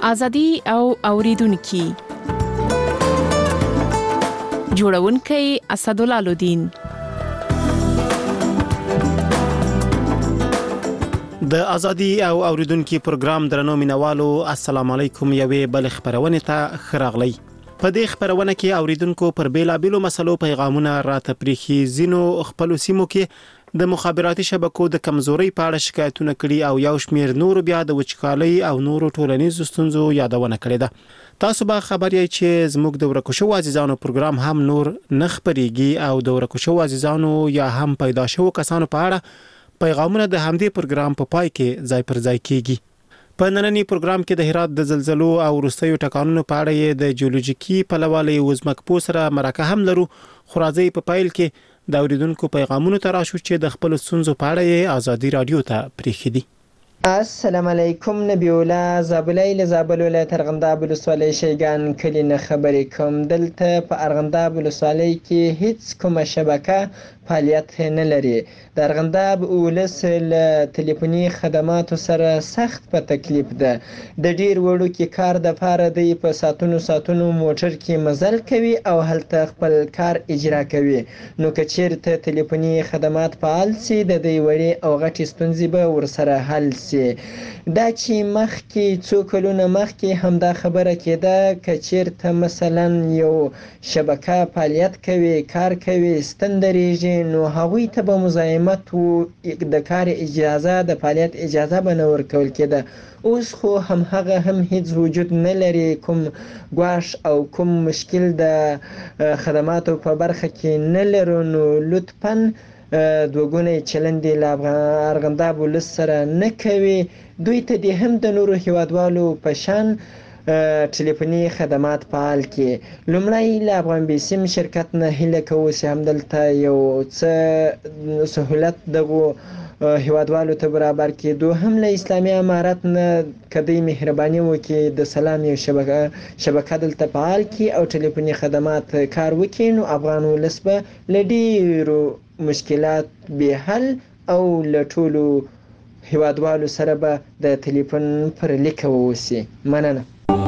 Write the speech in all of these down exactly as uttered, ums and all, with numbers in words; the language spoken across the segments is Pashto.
ازادي او اوریدونکو جوړونکي اسدالله الدین. د ازادي او اوریدونکو پروګرام درنو مینوالو السلام علیکم. یوې بل خبرونه ته خراغلی. په دې خبرونه کې اوریدونکو پر بیلابیلو مسلو پیغامونه راته پریخي. زینو خپل سیمو کې د مخابراتي شبکو د کمزوري په اړه شکایتونه کړي او یو شمیر نور بیا د وچکالۍ او نورو ټولنیزو ستونزو یادونه کړې ده. تاسو به خبر یې چې زموږ د ورکوشو عزیزانو پروګرام هم نور نخبريږي او د ورکوشو عزیزانو یا هم پیدا شو کسانو په اړه پیغامونه د همدې پروګرام په پای کې ځای پر ځای کیږي. په نننی پروګرام کې د هرات د زلزلو او وروستیو ټکانونو په اړه د جیولوژیکي پلوالي وزمکپو سره مرکه هم لرو. خو راځي په پایل کې د اوریدونکو پیغامونو تراشو چې د خپل سنځو په اړه ازادي رادیو ته پریخي دي. السلام علیکم. نبی الله زابلای له زابل ولایت ارغنداب ولسوالۍ شیګان کلی نه خبرې کوم. دلته په ارغنداب ولسوالۍ کې هیڅ کومه شبکه فعالیت نه لري. د ارغنداب ولس له ټلیفوني خدماتو سره سخت په تکلیف ده. د ډیر وړو کې کار د پاره دی په ساتونو ساتونو موټر کې مزل کوي او هلته خپل کار اجرا کوي. نو کچیرته ټلیفوني خدمات فعال سي د دې وړي او غټي ستونزې به ورسره حل سي. دا چې مخکې څو کلونه مخکې همدا خبره کېده کچیرته مثلا یو شبکه فعالیت کوي کار کوي ستندریږي نو هغوی ته به مزاحمت وو د کار اجازه د فعالیت اجازه به نه ورکول کېده. اوس خو هم هغه هم هیڅ وجود نه لري. کوم ګواښ او کوم مشکل د خدماتو په برخه کې نه لرو. نو لطفاً دوګونی چلند له ارغنداب ولس سره نه کوي. دوی ته د هم د نورو هیوادوالو په شان ټلیفوني خدمات فعال کړي. لومړی له افغان بیسیم شرکت نه هیله کوو چې همدلته یو څه سهولت دغو هیوادوالو ته برابر کړي. دوهم له اسلامي امارت نه کدی مهرباني وکړي د سلام یو شبکه شبکه دلته فعال کړي او ټلیفوني خدمات کار وکړي. نو افغان ولس به له ډیرو مشکلات به حل او له ټولو هیوادوالو سره به د ټلیفون پر لیک ووسی. مننه.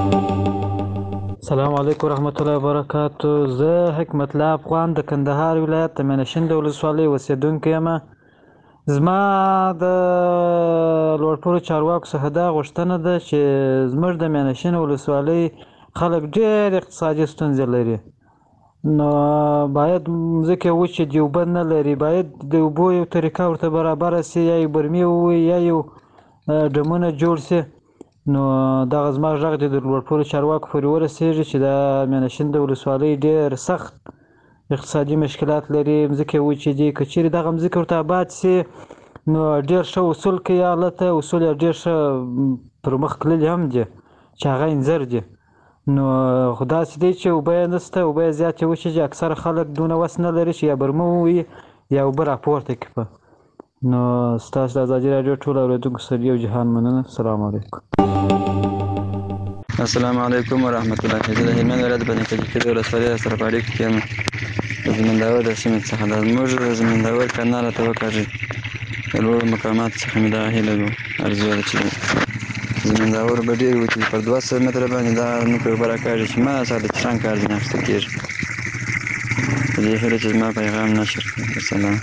السلام علیکم ورحمت الله وبرکاتہ. زه حکمت الله افغان د کندهار ولایت د منشند ولسوالۍ اوسیدونکی یم. زما د لوړپوړو چارواکو څخه دا غوښتنه ده چې زموږ د منشند ولسوالۍ خلک ډېر اقتصادي ستونزې لري. نو باید ځکه وچې د اوبه نه لري باید د اوبو یو طریقه ورته برابره سي یا یو برمې ووي یا یو ډمونه جوړ سي. نو دغه زما غږ د لوړپوړو چارواکو پورې ورسېږي چې د منشند ولسوالۍ ډېر سخت اقتصادي مشکلات لري. مځکې وچې دي. که چیرې دغه مځکې ورته آباد سي نو ډېر ښه اصول کوي هلته. اصول یې ډېر ښه پر مخ تللي هم دي چې هغه انځر دي. نو خو داسې دی چې اوبه یې نشته. اوبه یې زیاتې وچې دي. اکثره خلک دونه وس نه لري چې یا برمه ووهي یا اوبه راپورته کړي په. نو ستاسو د ازادي راډیو ټول اورېدونکو سره یو جهان مننه. السلام علیکم. السلام علیکم ورحمت الله. زه د هلمند ولایت بني کجکي د ولسوالۍ سره په اړیکه کې یم. د زمینداور د سیمې څخه د زموږ د زمینداور کانال ته وکاږي. د لوړو مقاماتو څخه مې دا هیله ده ارزو ده چې زمینداور به ډېر وي چې پر دوه سوه متره باندې دا نوکې اوبه راکاږي چې ما سره د چشان کار ځینې اخیستل کېږي. په دې هیله چې زما پیغام نشر کړي. السلام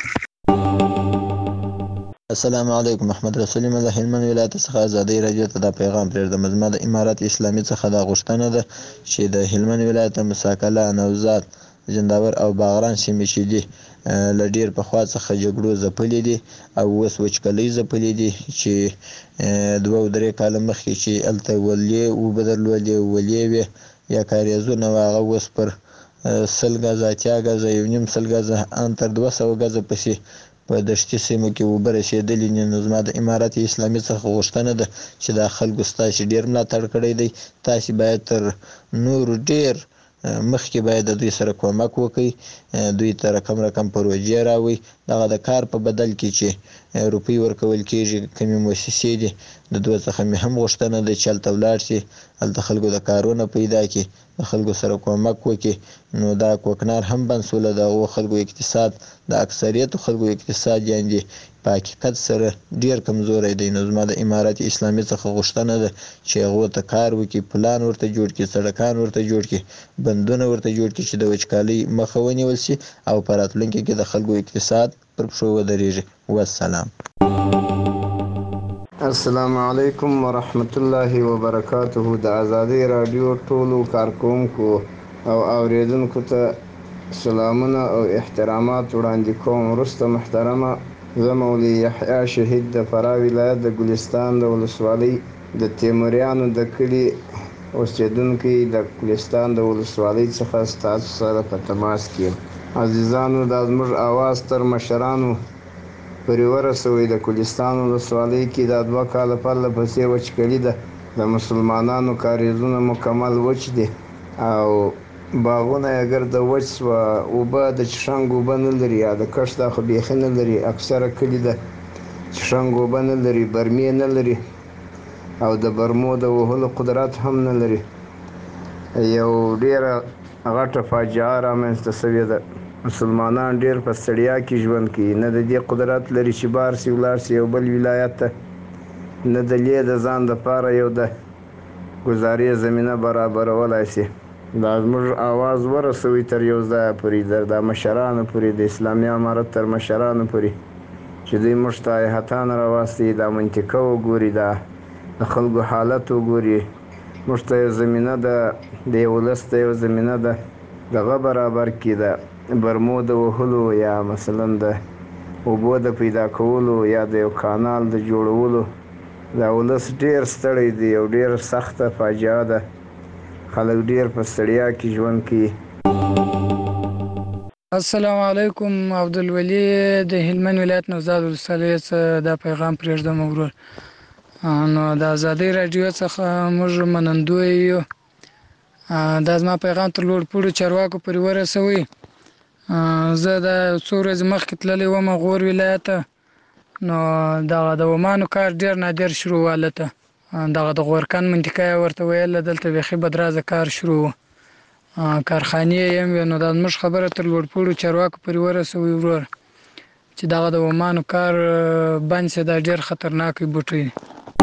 السلام علیکم. محمد رسول یم د هلمند ولایت څخه ازادي رادیو ته دا پیغام پرېږدم. زما د امارت اسلامي څخه دا غوښتنه ده چې د هلمند ولایت د مساکله نوزاد زنداور او باغران سیمې چې دي له ډېر پخوا څخه جګړو ځپلې دي او اوس وچکالۍ ځپلې دي چې دوه او درې کاله مخکې چې هلته ولې اوبه درلودې ولې وې یا کاریزونه وه هغه اوس پر سل ګزه اتیا ګزه یو نیم سل ګزه ان تر دوه سوه ګزه پسې په دشتي سیمو کې اوبه رسېدلې دي. نو زما د امارت اسلامي څخه غوښتنه ده چې دا خلکو ستاسې ډېر ملاتړ کړی دی. تاسې باید تر نورو ډېر مخکې باید د دوی سره کومک وکړئ. دوی ته رقم رقم پروژې راوړئ. دغه د کار په بدل کې چې روپۍ ورکول کېږي. کومې مؤسسې دي د دوی څخه مې هم غوښتنه ده چې هلته ولاړ شي، هلته خلکو د کارونه پیدا کړي، د خلکو سره کومک وکړي. نو دا کوکنار هم بند شوله، د هغو خلکو اقتصاد، د اکثریتو خلکو اقتصاد یعنې په حقیقت سره ډېر کمزوری دی. نو زما د امارت اسلامي څخه غوښتنه ده چې هغو ته کار وکړي، پلان ورته جوړ کړي، سړکان ورته جوړ کړي، بندونه ورته جوړ کړي چې د وچکالۍ مخه ونیول شي او په راتلونکي کې د خلکو اقتصاد پر پښو ودرېږي. والسلام. السلام علیکم ورحمت الله وبرکاته. د ازادۍ راډیو ټولو کارکوونکو او اوریدونکو ته سلامونه او احترامات وړاندې کوم. وروسته محترمه، زه مولوي یحیی شهید د فراه ولایت د ګلستان د ولسوالۍ د تیموریانو د کلي اوسېدونکی د ګلستان د ولسوالۍ څخه ستاسو سره په تماس کې یم. عزیزانو، دا زموږ اواز تر مشرانو پورې ورسوئ. د ګلستان ولسوالۍ کې دا دوه کاله پرله پسې وچکلي ده. د مسلمانانو کاریزونه مکمل وچ دي او باغونه یې ګرده وچ سوه. اوبه د چشنګ اوبه نه لري، یا د کښت دا خو بیخي نه لري. اکثره کلي د چشنګ اوبه نه لري، برمې نه لري او د برمو د وهلو قدرت هم نه لري. یو ډېره غټه فاجعه رامنځته سوې ده. مسلمانان ډېر په ستړیا کې ژوند کوي، نه د دې قدرت لري چې بار سي ولاړ سي یو بل ولایت ته، نه د لې د ځان دپاره یو د ګزارې زمینه برابرولی سي. دا زموږ اواز ورسوئ تر یو ځایه پورې، د مشرانو پورې، د اسلامي امارت تر مشرانو پورې، چې دوی موږ ته هیحتان راواستوي، دا منطقه وګوري، دا د خلکو حالت وګوري. موږ ته یو زمینه ده، د یو ولس ته یو زمینه ده دغه برابر کړي، د برمو د وهلو یا مثلا د اوبو د پیدا کولو یا د یو کانال د جوړولو. دا ولس ډېر ستړی دی، یو ډېر سخته فاجعه ده. خلک ډېر په ستړیا کې ژوند کوي. السلام علیکم. عبدالولي د هلمند ولایت نوزاد ولسوالۍ څخه دا پیغام پرېږدم ورور. نو د ازادۍ راډیو څخه موږ منندوی یو. دا زما پیغام تر لوړ پوړو چارواکو پورې ورسوئ. زه د څو ورځې مخکې تللی وم غور ولایت ته. نو دغه د ومانو کار ډېر نادر شروع و هلته. دغه د غورکن منطقه یې ورته ویله، دلته بیخي بدرازه کار شروع و، کارخانې یې هم وې. نو دا زموږ خبره تر لوړ پوړو چارواکو پورې ورسوئ ورور چې دغه د ومانو کار بند شي. دا ډېر خطرناک بوټی دی.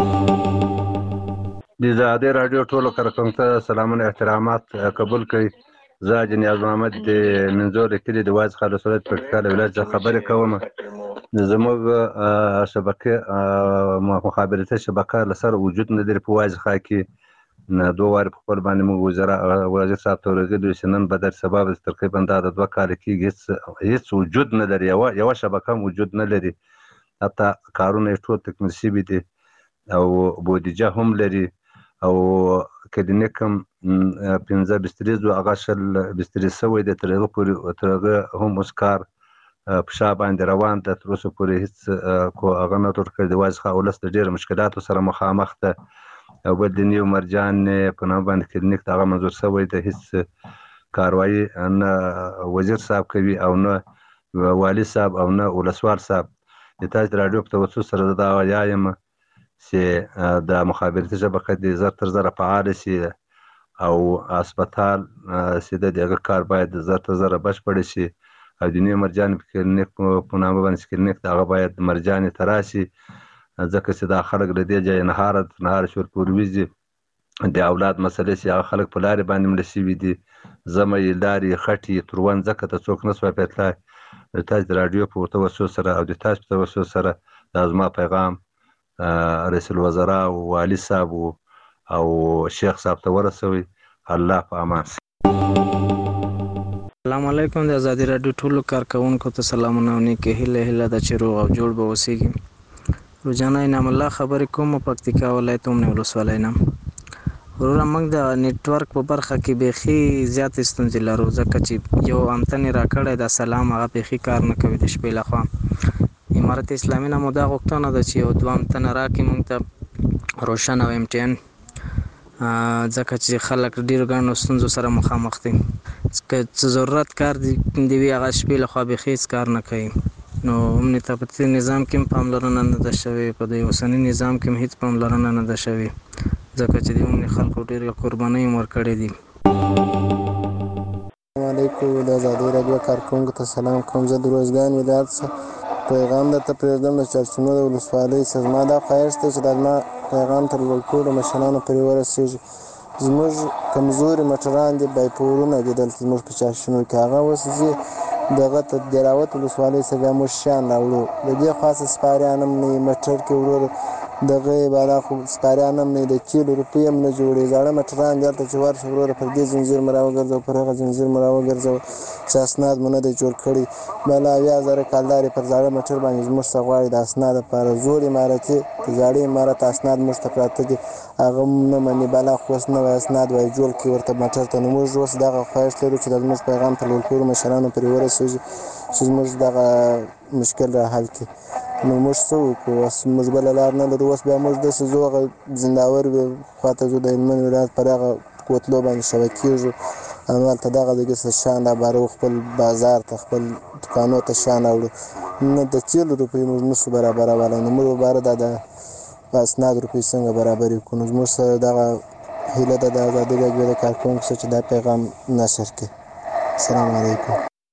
د ازادۍ راډیو ټولو کارکوونکو ته سلامونه احترامات قبول کړئ. زه جنیاز محمد د منظور کلي د واز خالص ولایت پکتیکا ولایت څخه خبرې کوم. زموږ شبکې مخابراتي شبکه له سره وجود نه لري په واز ښار کې. دوه وارې په خپل باندې موږ وزیر صاحب ته ورغلي چې نن به در سبا به تقریبا دا د دوه کاله کېږي هېڅ وجود نه لري، یوه شبکه هم وجود نه لري. حتی کارونه یې ټول تکمیل شوي دي او بودیجه هم لري او کلینیک هم پنځه بسترې زو هغه شل بسترې شوی دی. تر هغه پورې تر هغه هم اوس کار په شا باندې روان ده. تر اوسه پورې هېڅ هغه نه جوړ کړی دی. واځي ښار ولس د ډېرو مشکلاتو سره مخامخ ده. او بل د نیو مرجان په نامه باندې کلینیک د هغه منظور شوی دی. هېڅ کاروایي نه وزیر صاحب کوي او نه والي صاحب او نه ولسوال صاحب. د تاسو د راډیو په توسط سره زه دا وایم چې د مخابراتي شبکه دې زر تر زره فعاله شي او هسپتال چې د هغه کار باید زر تر زره بشپړ شي او د نیو مرجان کلینیک په نامه باندې کلینیک د هغه باید مرجانې ته راشي، ځکه چې دا خلک له دې ځایه نهاره نهاره شور پورې وځي. د اولاد مسلې چې هغه خلک په لارې باندې مړه شوي دي، زمه یې لارې خټې تروند ځکه ته څوک نه سوای پیتلی. د تاسو د راډیو په توسط سره او د تاسو په توسط سره دا زما پیغام رئیس الوزرا او والي صاحب او شیخ صاحب ته ورسوي. الله په امان. السلام علیکم. د ازادۍ راډیو ټولو کارکوونکو ته سلامونه او نیکې هیله هیله ده چې روغ او جوړ به اوسیږي. روزانه انعام الله خبرې کوم پکتیکا ولایت اومنه ولسوالۍ نه. وروره موږ د نیټورک په برخه کې بیخي زیاتې ستونزې لرو، ځکه چې یو امتن یې راکړی د سلام هغه بیخي کار نه کوي د شپې لخوا. امارت اسلامي نه مو دا غوښتنه ده چې یو دوه امتنه راکړي موږ ته روشن او ایم ټي ان، ځکه چې خلک ډېرو ګڼو ستونزو سره مخامخ دي. که څه ضرورت کار دی وي هغه شپې لخوا بیخي هېڅ کار نه کوي. نو امنیت په نظام کې پاملرنه نه ده شوې، په دې اوسنی نظام کې هیڅ پاملرنه نه ده شوې، ځکه چې د امنیت خلکو ډېرې قربانۍ ورکړې دي. السلام علیکم. د ازادي راډیو کارکونکو ته سلام کوم. زه د روزګان ولایت څخه پیغام درته پرېږدم د چارچونو د ولسوالۍ څخه. زما دا خواهش دی چې دا زما پیغام تر ټولو مشرانو پورې ورسېږي. زموږ کمزوري مټران دي، بایپورونه دي دلته زموږ په چارچونو کې. هغه اوس ځي دغه ته دراوت ولسوالۍ څخه بیا موږ شیان راوړو. د دې خاصه سپاریان هم نه وي، مټر کې ورور دغه بالا خو سپاریان هم نه وي، د کیلو روپۍ هم نه جوړېږي. زاړه مټران دي هلته چې ورشه وروره پر دې زنځیر مو راوګرځوه، پر هغه زنځیر مو راوګرځوه چې اسناد مو نه دی جوړ کړی. بالا اویا زره کالدار یې پر زاړه مټر باندې زموږ څخه غواړي د اسناد لپاره. زوړ عمارتي د زاړه عمارت اسناد موږ ته پراته دي، هغه نه مني. بالا خو اوس نوی اسناد وایي جوړ کړي ورته مټر ته. نو موږ اوس دغه خواهش لرو چې د زموږ پیغام په ټولو مشرانو پورې ورسېږي چې زموږ دغه مشکل را حل کړي. نو موږ څه وکړو؟ اوس موږ بله لار نه لرو. اوس بیا موږ داسې ځو هغه زنداور خواته ځو، د هلمند ولایت پر هغه کوتلو باندې شوه کېږو، همالته دغه دګې څه شیان رابارو، خپل بازار ته خپل دوکانو ته شیان راوړو. نه د تیلو روپۍ موږ نشو برابرولی، نو موږ باره دا د اسناد روپۍ څنګه برابرې کړو؟ نو زموږ سره دغه هیله ده د ازادي راډیو د کارکوونکو سره چې دا پیغام نشر کړي. السلام علیکم.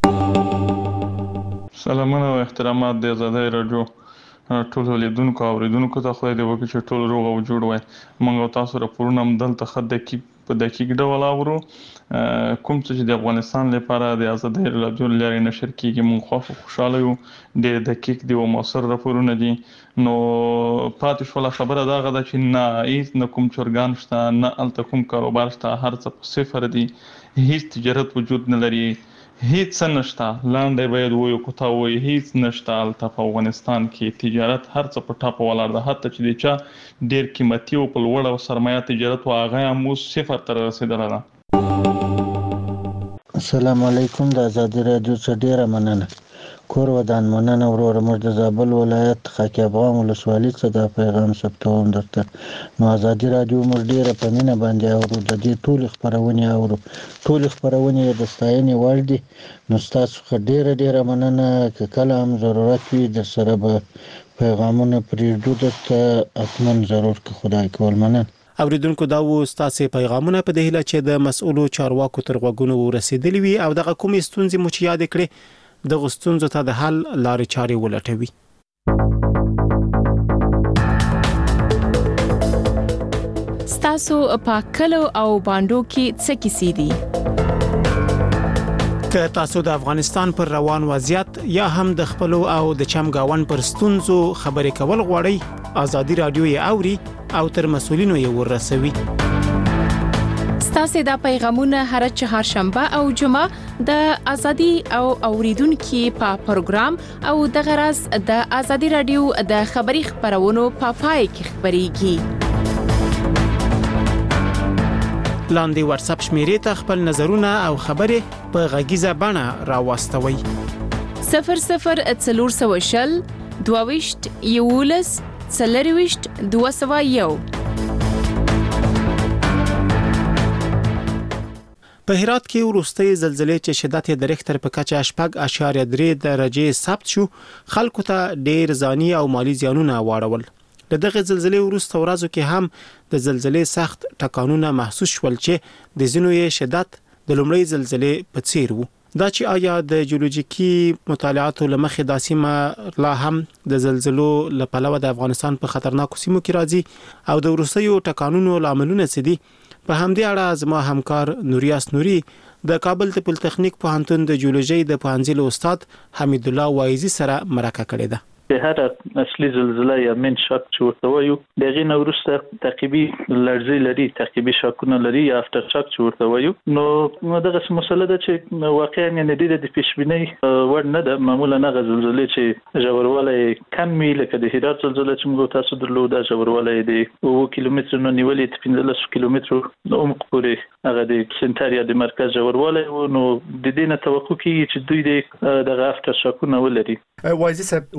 سلامونه او احترامات د ازادي راډیو ټول لیدونکو او اوریدونکو ته. خدای دې وکړي چې ټول روغ او جوړ وای. موږ او تاسو راپورونه هم دلته ښه دقیق په دقیق ډول اورو. کوم څه چې د افغانستان لپاره د ازادي راډیو له لارې نشر کیږي موږ خو خوشاله یو. ډېر دقیق دي او موثر راپورونه دي. نو پاتې شوله خبره دغه ده چې نه هیڅ نه کوم چرګان شته، نه هلته کوم کاروبار شته، هر څه په صفر دي، هیڅ تجارت وجود نه لري، هیڅ څه نشته. لاندې باید وایو که تا وایي هیڅ نشته هلته په افغانستان کې. تجارت هر څه په ټاپه ولاړ ده. حتی چې د چا ډېر قیمتي او په لوړه سرمایه تجارت و هغه هم اوس صفر ته رسېدلی ده. السلام علیکم. د ازادي راډیو څخه ډېره مننه. کور ودان مننه وروره. موږ د زابل ولایت خاک افغان ولسوالۍ څخه دا پیغام ثبتوم درته. نو ازادي راډیو موږ ډېره په مینه باندې اورو. د دې ټولې خپرونې اورو. ټولې خپرونې د ستاینې وړ دي. نو ستاسو څخه ډېره ډېره مننه. که کله هم ضرورت وي درسره به پیغامونه پرېږدو درته، حتما ضرور که خدای کول. مننه. اوریدونکو دا و ستاسو پیغامونه په دې هیله چې د مسؤلو چارواکو تر غوږونو ورسېدلي وي او دغه کومې ستونزې مو چې یاد کړې دغه ستونزو ته د حل لارې چارې ولټوي. ستاسو په کلو او باندو کې څه کیسې دي؟ که تاسو د افغانستان پر روان وضعیت یا هم د خپلو او د چمګاون پر ستونزو خبرې کول غواړئ، ازادي راډیو یې اوري او تر مسؤلینو یې ورسوي. ستاسو دا پیغامونه هر چهارشنبه او جمعه د ازادي او اوریدونکو په پروګرام او د غرض د ازادي راډیو د خبري خبرونو په پای کې خبريږي. لاندې واتس اپ شمیرې ته خپل نظرونه او خبرې په غږیزه بڼه راوستوي. صفر صفر څلور سوه شل دوه ویشت یولس څلور ویشت دوه سوه یو. په هرات کې وروستۍ زلزلې چې شدت یې د ریختر په کچه شپږ اعشاریه درې درجې ثبت شو، خلکو ته ډېر ځاني او مالی زیانونه واړول. د دغه زلزلې وروسته ورځو کې هم د زلزلې سخت ټکانونه محسوس شول چې د ځینو یې شدت د لومړۍ زلزلې په څیر وو. دا چې آیا د جیولوژیکي مطالعاتو لمخې دا سیمه لا هم د زلزلو له پلوه د افغانستان په خطرناکو سیمو کې راځي او د وروستیو ټکانونو لاملونه څه دي؟ په همدې اړه زما همکار نوریاس نوري د کابل د پولیټیکنیک پوهنتون د جیولوژي د پوهنځي استاد حمید الله وایزي سره مرکه کړې ده. هر اصلي زلزله یا من شاک چې ورته وایو دغه نه وروسته تعقیبي لړزې لري، تعقیبي شاکونه لري یا افټر شاک چې ورته وایو. نو دغه مسله ده چې واقعا یعنی د دې پیشبینۍ وړ نه ده. معمولا هغه زلزلې چې ژوروالی کم وي لکه د هرات زلزله چې موږ تاسو درلوده ژوروالی د اووه کیلومترو نه نیولې تر پنځلس کیلومترو عمق پورې هغه د سنټاریا د مرکز ژوروالی و. نو د دې نه توقع کیږي چې دوی د دغه افټر شاکونه ولري. وایزي صاحب وړاندوینه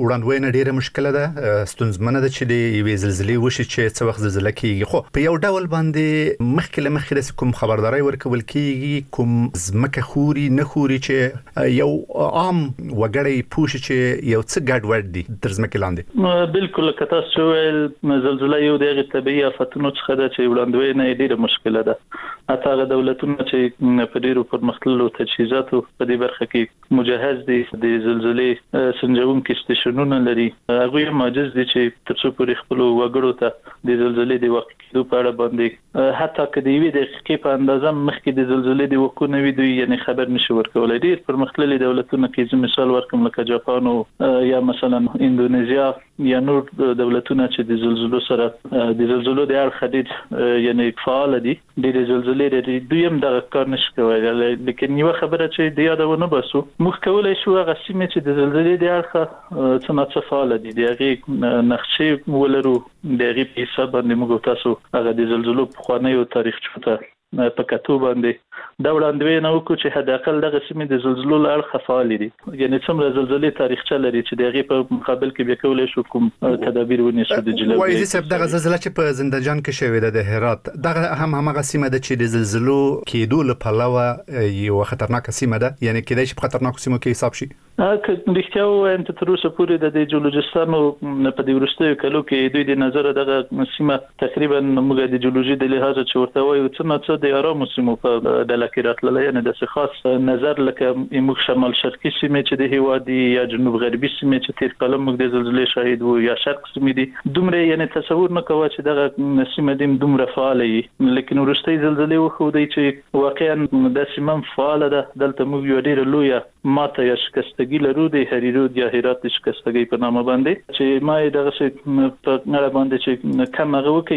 نه ډیره مشکله ده، ستونزمنه ده چې د یوې زلزلې وشي چې څه وخت زلزلہ کیږي. خو په یو ډول باندې مخکې له مخکې کوم خبرداري ورکول کیږي، کوم ځمکه خوري نه خوري چې یو عام وګړی پوه شي چې یو څه ګډوډ دي تر ځمکې لاندې. بالکل که تاسو ویل زلزلہ یو دغه طبيعي آفتونو څخه ده چې وړاندوینه ډیره مشکله ده. حتی هغه دولتونه چې په ډیرو پرمختللو تجهیزاتو په دې برخه کې مجهز دي د زلزلې سنجونکي سټیشنونه لري، هغه معجز دي چې ترڅو پورې خپل وګړو ته د زلزلې د واقع کېدو په اړه باندې حتی که د یوې دقیقې په اندازه مخکې د زلزلې د وقوع نه وي دوی یعنی خبر نشي ورکولای. ډیر پرمختللي دولتونه کې چې مثال ورکوم لکه جاپان او یا مثلا اندونیزیا یا نور دولتونه چې د زلزلو سره د زلزلو د اړخ ډیر یعنی فعال دي، ډیر زلزلې لري، دوی هم دا کار نشي کولای. لیکن یو خبره چې د یادونه باسو موږ کولای شو هغه سیمه چې د زلزلې د اړخ څه نه فعال دي د هغه نقشې ولرو، د هغه په حساب باندې موږ تاسو هغه د زلزلو په خواني او تاریخ چوته په کتو باندې دا وړاندوینه وکړو چې حد اقل دغه سیمې د زلزلو له اړخه فعال دي، یعنی څومره زلزلې تاریخچه لري چې دغه په مقابل کې به کولای شو کوم تدابیر ونیسو د جلوه. وایي چې دغه زلزلہ چې په زندهجان کې شوې ده د هرات، دغه هم همغه سیمه ده چې د زلزلو کېدو له پلوه یو خطرناکه سیمه ده، یعنی کېدای شي په خطرناکو سیمو کې حساب شي. که رښتیا وایم ته تر اوسه پورې د جیولوژیستانو په دې وروستیو کلو کې دوی د نظر دغه سیمه تقریبا موږ د جیولوژي د لحاظ چې ورته وایو څه نه څه د آرامو سیمو په ډله کې راتللی، یعنی د خاص نظر لکه موږ شمال شرقي سیمې چې د هیواد دي یا جنوب غربي سیمې چې تیر کال موږ د زلزلې شاهد وو یا شرق سیمې دي، دومره یعنی تصور نه کوو چې دغه سیمه دي دومره فعال وي. لیکن وروستي زلزلې وښودي چې واقعا د سیمه فعال ده. دلته موږ یو ډیر لوی ماته یا شکستګي لرو د هریرود یا هرات د شکستګي په نامه باندې چې ما دغه څه په نړۍ باندې چې کم هغه وکي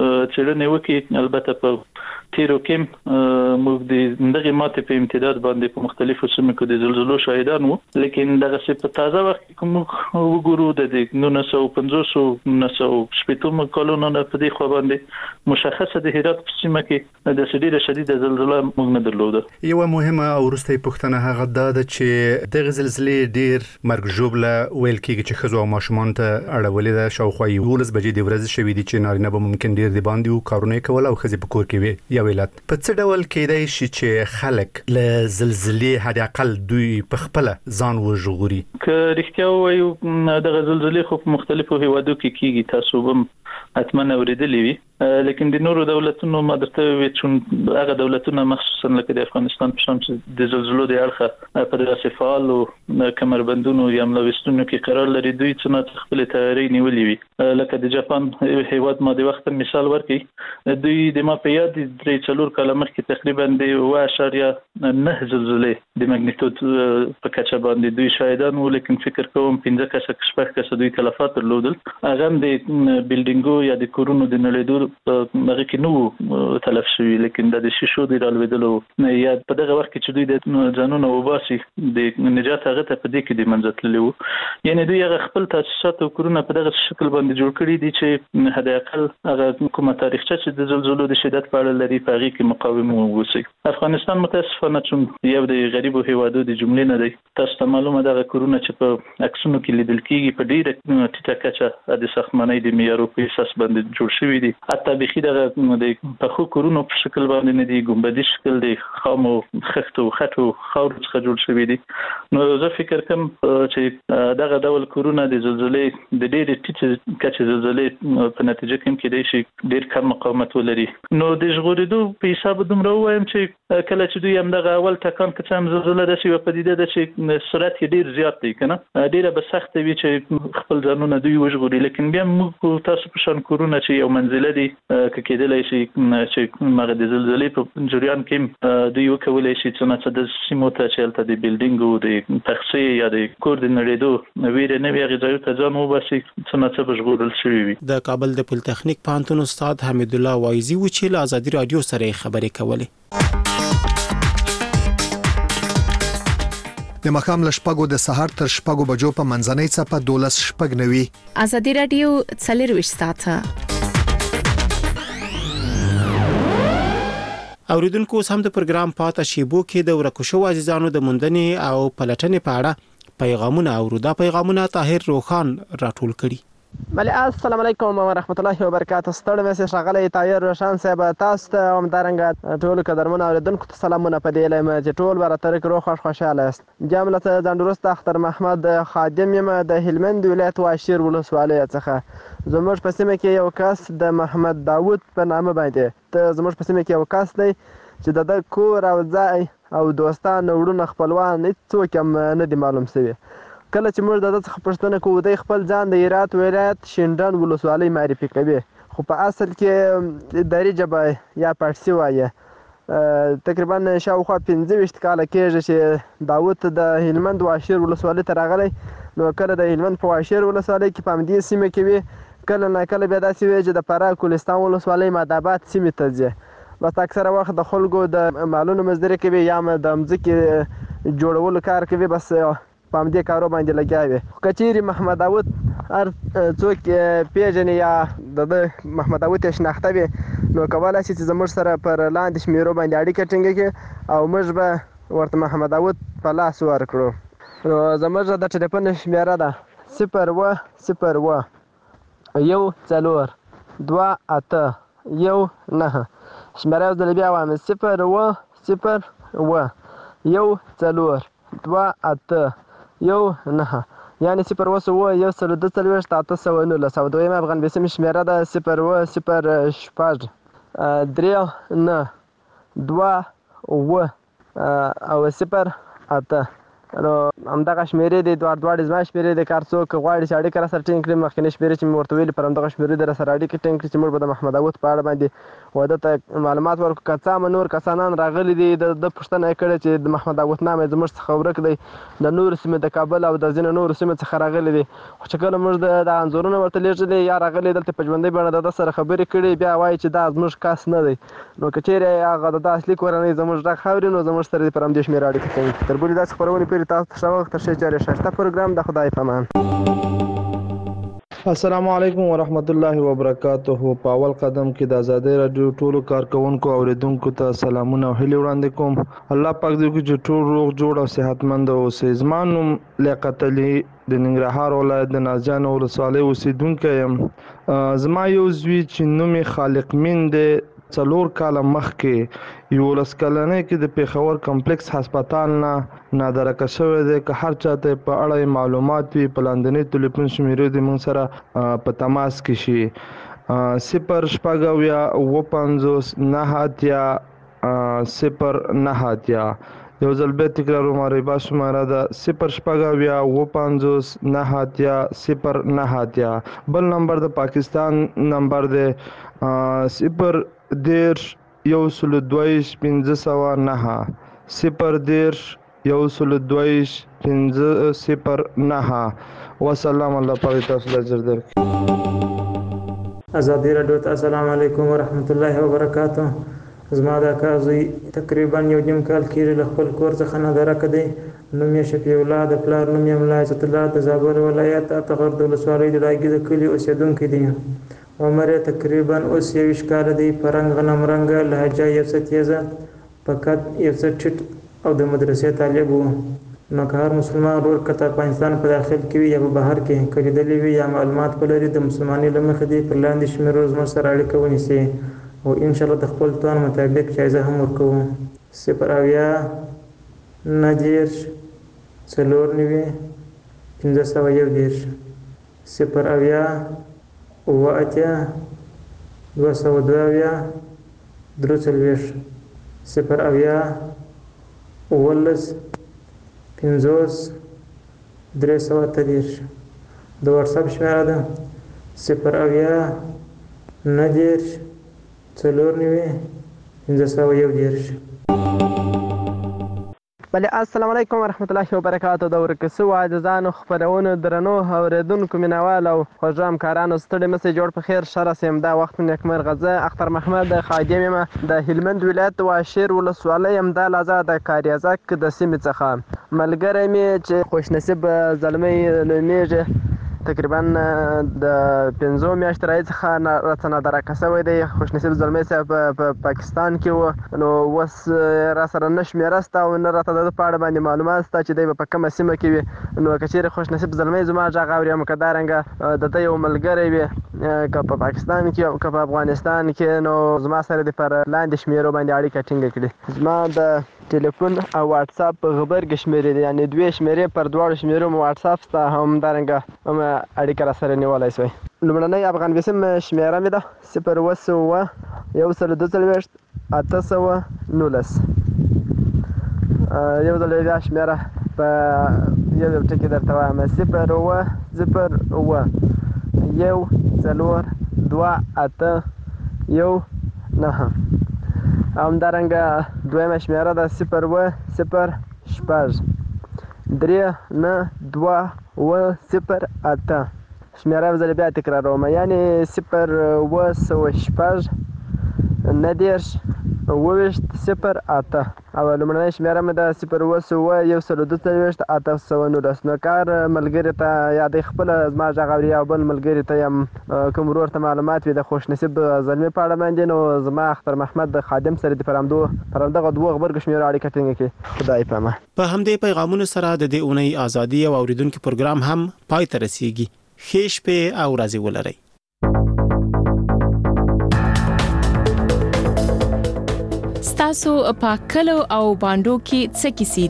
چې نه وکي. البته په تیرو کې موږ د دغه ماته په امتداد باندې په مختلفو سیمو کې د زلزلو شاهدان وو، لیکن دغه څه په تازه وخت کې موږ وګورو د نولس سوه پنځوس نولس سوه شپږ کلونو نه په دې خو باندې مشخصه د هرات په سیمه کې د شدید شدید زلزلہ موږ نه درلوده. یو مهمه او وروستۍ پوښتنه هغه ده چې دغه زلزلې ډیر مرګ ژوبله ویل کېږي چې ښځو او ماشومان ته اړولې ده. شاوخوا یولس بجې د ورځې شوې دي چې نارینه به ممکن ډیر د باندې و کارونه کول او ښځې په کور کې وي. یا ویلات په څه ډول کېدای شي چې خلک له زلزلې حد اقل دوی په خپل ځان وژغوري؟ که رښتیا وایو دغه زلزلې خو په مختلفو هیوادو کې کېږي، تاسو هم حتما اوریدلې وي، لیکن د نورو دولتونو ما درته وی چې هغه دولتونه مخصوصا لکه د افغانستان په شان چې د زلزلو د اړخه په دغه فعال او کمربندونو یا ملوثونو کې قرار لري، دوی څنګه خپل تیاری نیولې وي. لکه د جاپان هیواد ما د وخت مثال ورکړي، دوی د ما په یاد درې څلور کاله مخکې تقریبا د اوه اعشاریه نه زلزلې د ماګنیټود په کچه باندې دوی شاهدان وو، لیکن فکر کوم پنځه کسه شپږ کسه دوی تلفات درلودل. هغه د بلډینګو یا د کورونو د نړیدو هغه کې نو تلف شوی، لیکن د شیشو د رالوېدلو یا په دغه وخت کې چې دوی د ځانونه وباسي د نجات هغه ته په دې کې د منځتللی وو. یعنی دوی هغه خپل تاسیسات او کورونه په دغه شکل باندې جوړ کړي دي چې حد اقل هغه کومه تاریخچه چې د زلزلو د شدت په اړه لري په هغه کې مقاومه ووسی. افغانستان متاسفانه چې یو د غریبو هیوادو د جملې نه دی، تاسو ته معلومه ده کورونه چې په عکسونو کې لیدل کېږي په ډیره ټیټه کچه د ساختمانۍ د معیارو په اساس باندې جوړ شوی دي. حتی بخي دغه د پخو کورونو په شکل باندې نه دي، ګمبدي شکل دی، خامو خښتو خټو خاور څخه جوړ شوی دي. نو زه فکر کوم چې دغه ډول کورونه د زلزلې د ډېرې ټیټې کچې زلزلې په نتیجه کې کېدای شي ډېر کم مقاومت ولري. نو د ژغورېدو په حساب دومره ووایم چې کله چې دوی همدغه اول ټکان که څه هم زلزله داسې یوه پدیده ده چې سرعت یې ډېر زیات دی، که نه ډېره به سخته وي چې خپل ځانونه دوی وژغوري. لیکن بیا موږ تاسو په شان کورونه چې یو منزله دي که کېدلی شي چې هغه د زلزلې په جریان کې دوی وکولی شي څه نه څه د سیمو ته چې هلته د بلډینګو د تخصې یا د کور د نړېدو ویرې نه وي هغې ځایو ته ځان وباسي څه نه څه به ژغورل شوي وي. د کابل د پولتخنیک پوهنتون استاد حمید الله وایزي و چې له ازادي راډیو سره خبرې کولې. د مخام له شپږو د سهار تر شپږو بجو په منځنۍ څپه دولس شپږ نوي. ازادي راډیو څلرویشت ساعته. اوریدونکو سم د پروګرام پاته شیبو کې د ورکو شو عزیزانو د موندنې او پلټنې په اړه پیغامونه او دا پیغامونه طاهر روخان راټول کړي. بله السلام علیکم ورحمت الله وبرکاته. ستړي مې ښاغلی طاهر روشان صاحب تاسو ته همدارنګه ټولو قدرمنو اورېدونکو ته سلامونه په دې هیله یم چې ټول به راته روغ خوښ خوشحاله یاست. بیا هم له ځان وروسته اختر محمد خادم یم د هلمند ولایت واشیر ولسوالۍ څخه. زموږ په سیمه کې یو کس د محمد داود په نامه باندې ته زموږ په سیمه کې یو کس دی چې د ده کور او ځای او دوستان وروڼه خپلوان هېڅوک هم نه دي معلوم شوي. کله چې موږ د ده څخه پوښتنه کوو دی خپل ځان د هرات ولایت شینډنډ ولسوالۍ معرفي کوي، خو په اصل کې دري ژبه یا پارسي وایي. تقریبا شاوخوا پنځه ویشت کاله کېږي چې داود د هلمند واشیر ولسوالۍ ته راغلی. نو کله د هلمند په واشیر ولسوالۍ کې په همدې سیمه کې وي، کله ناکله بیا داسې وي چې د فراه کولستان ولسوالۍ ماداباد سیمې ته ځي. بس اکثره وخت د خلکو د مالونو مزدوري کوي یا هم د مځکې جوړولو کار کوي، بس په همدې کارو باندې لګیا وي. که چیرې محمد داود هر څوک پیژني یا د ده محمد داود یې شناخته وي نو کولی شي چې زموږ سره پر لاندې شمېرو باندې اړیکه ټینګه کړي او موږ به ورته محمد داود په لاس ورکړو. نو زموږ د ټلیفون شمېره ده صفر اوه صفر اوه یو څلور دوه اته یو نهه. شمېره یو ځل بیا وایم صفر اوه صفر اوه یو څلور دوه اته یو نهه، یعنې صفر اوه اوه یو سل دوه څلوېښت اته سوه نولس. او دویمه افغان بیسیمې شمېره ده صفر اوه صفر شپږ درې نه دوه اوه او صفر اته. نو همدغه شمېرې دي، دواړه دواړې زما شمېرې دي. که هر څوک غواړي چې اړیکه راسره ټینګ کړي مخکینۍ شمېرې چې مې ورته ویلي پر همدغه شمېرې دې راسره اړیکه ټینګ کړي چې موږ به د محمد داود په اړه باندې و ده ته معلومات ورکړو. که څه هم نور کسانان راغلي دي د ده پوښتنه یې کړې چې د محمد داود نام یې زموږ څخه ورک دی، د نورو سیمې د کابل او د ځینو نورو سیمو څخه راغلي دي. خو چې کله موږ د انځورونه ورته لېږلي یا راغلي دلته په ژوندۍ بڼه د ده سره خبرې کړي بیا وایي چې دا زموږ کس نه دی. نو که چیرې هغه د ده اصلي کورنۍ زموږ غږ اوري نو زموږ سره دې پر همدې شمېره اړیکه ټینګ کړي. تر بلې داسې خپرونې پورې تاسو ته ښه وخت. ښه چارې ښایسته پروګرام د خدای په امان. السلام علیکم ورحمت الله وبرکاته. په اول قدم کې د ازادۍ راډیو ټولو کارکونکو اوریدونکو ته سلامونه او هیلې وړاندې کوم. الله پاک دې وکړي چې ټول روغ جوړ او صحتمند اوسئ. زما نوم لیاقت علي د ننګرهار ولایت د نازجان ولسوالۍ اوسېدونکی یم. زما یو زوی چې نوم یې خالق مین دی څلور کاله مخکې یولس کلنۍ کې د پېښور کمپلکس هسپتال نه نادرکه شوی دی. که هر چاته په اړه معلومات وي په لاندنۍ ټلیفون شمېرې دې موږ سره په تماس کې شي. صفر شپږ اویا اوه پنځوس نهه اتیا صفر نهه اتیا. یو ځل بیا تکراروم، ربا شماره ده صفر شپږ اویا اوه پنځوس نهه اتیا صفر نهه اتیا. بل نمبر د پاکستان نمبر دی صفر دېرش یو سلو دوهویشت پنځه سوه نهه صفر دېرش یو سلو دوهویشت پنځه صفر نهه. وسلام. الله پاک تاسو ته اجر درکړي. ازادي راډیو ته السلام علیکم ورحمت الله وبرکاته. زما د اکا زوی تقریبا یو نیم کال کېږي له خپل کور څخه نادرکه دی. نوم یې شفیع الله، د پلار نوم یې ملا عزت الله، د زابل ولایت اتغر د ولسوالۍ د لاګي د کلي اوسېدونکی دی. عمر یې تقریبا اوس یویشت کاله دی. په رنګ غنم رنګه، لهجه یو څه تیزه، په قد یو څه ټیټ او د مدرسې طالب و. نو که هر مسلمان ورور که د افغانستان په داخل کې وي یا په بهر کې که لیدلی وي یا معلومات ولري د مسلمانۍ له مخې دې پر لاندې شمېرو زموږ سره اړیکه ونیسي او انشاءالله د خپل توان مطابق جایزه هم ورکوو. صفر اویا نهه دېرش څلور نوي پنځه سوه یو دېرش صفر اویا اوه اتیا دوه سوه دوه اویا درې څلوېښت صفر اویا اوولس پنځوس درې سوه اته دېرش. د واټساپ شمېره ده صفر اویا نهه دېرش څلور نوي پنځه سوه یو دېرش. بله السلام علیکم ورحمت الله وبرکاته. د ورکه سوو عزیزانو خپرونو درنو اورېدونکو مینوال او خوږو همکارانو ستړي مه سئ، جوړ په خیر ښه راسئ. همدا وخت مو نیکمرغه. زه اختر محمد خادم یم د هلمند ولایت واشیر ولسوالۍ همدا لحظه د کاریزک د سیمې څخه. ملګری مې چې خوشنصیب زلمی نومیږي تقریبا د پنځو میاشتو راهیسې څخه راته نادرکه شوی دی. خوشنصیب زلمی صاحب په پاکستان کې و، نو اوس را سره نه شمېره شته او نه راته د ده په اړه باندې معلومات شته چې دی به په کومه سیمه کې وي. نو که چېرې خوشنصیب زلمی زما غږ اوري او که دارنګه د ده یو ملګری وي که په پاکستان کې او که په افغانستان کې، نو زما سره دې پر لاندې شمېرو باندې اړیکه ټینګه کړي. زما د ټلیفون او واتساپ په غبرګې شمېرې دي، یعنې دوې شمېرې پر دواړو شمېرو مو واتساپ شته، همدارنګه هم اړیکه را سره نیولی شوی. لومړنۍ افغان وسیم شمېره مې ده صفر اوه سوه یو سل دوه څلوېښت اته سوه نولس. یو ځل بیا شمېره په یو یو ټکي درته وایم: صفر اوه صفر اوه یو څلور دوه اته یو نهه. همدارنګه دویمه شمېره ده صفر اوه صفر شپږ درې نه دوه اوه صفر اته. شمېره یو ځل بیا تکراروم، یعنې صفر اوه سوه شپږ نه دېرش اوه ویشت صفر اته. او لومړنۍ شمېره مې ده صفر اوه سوه یو سل دوه څلوېښت اته سوه نولس. نو کار ملګري ته یا دی خپله زما غږ اوري یا بل ملګري ته یم کوم ورور ته معلومات وي د خوشنصیب زلمي په اړه باندې، نو زما اختر محمد د خادم سره دې پر همدو پر همدغه دوو غبرګو شمېرو اړیکه ټینګه کړي. خدای پامه. په همدې پیغامونو سره د دې اونۍ ازادي او اوریدونکو پروګرام هم پای ته رسیږي. ښې شپې او ورځې ولرئ. ستاسو په کلو او باندو کې څه کیسې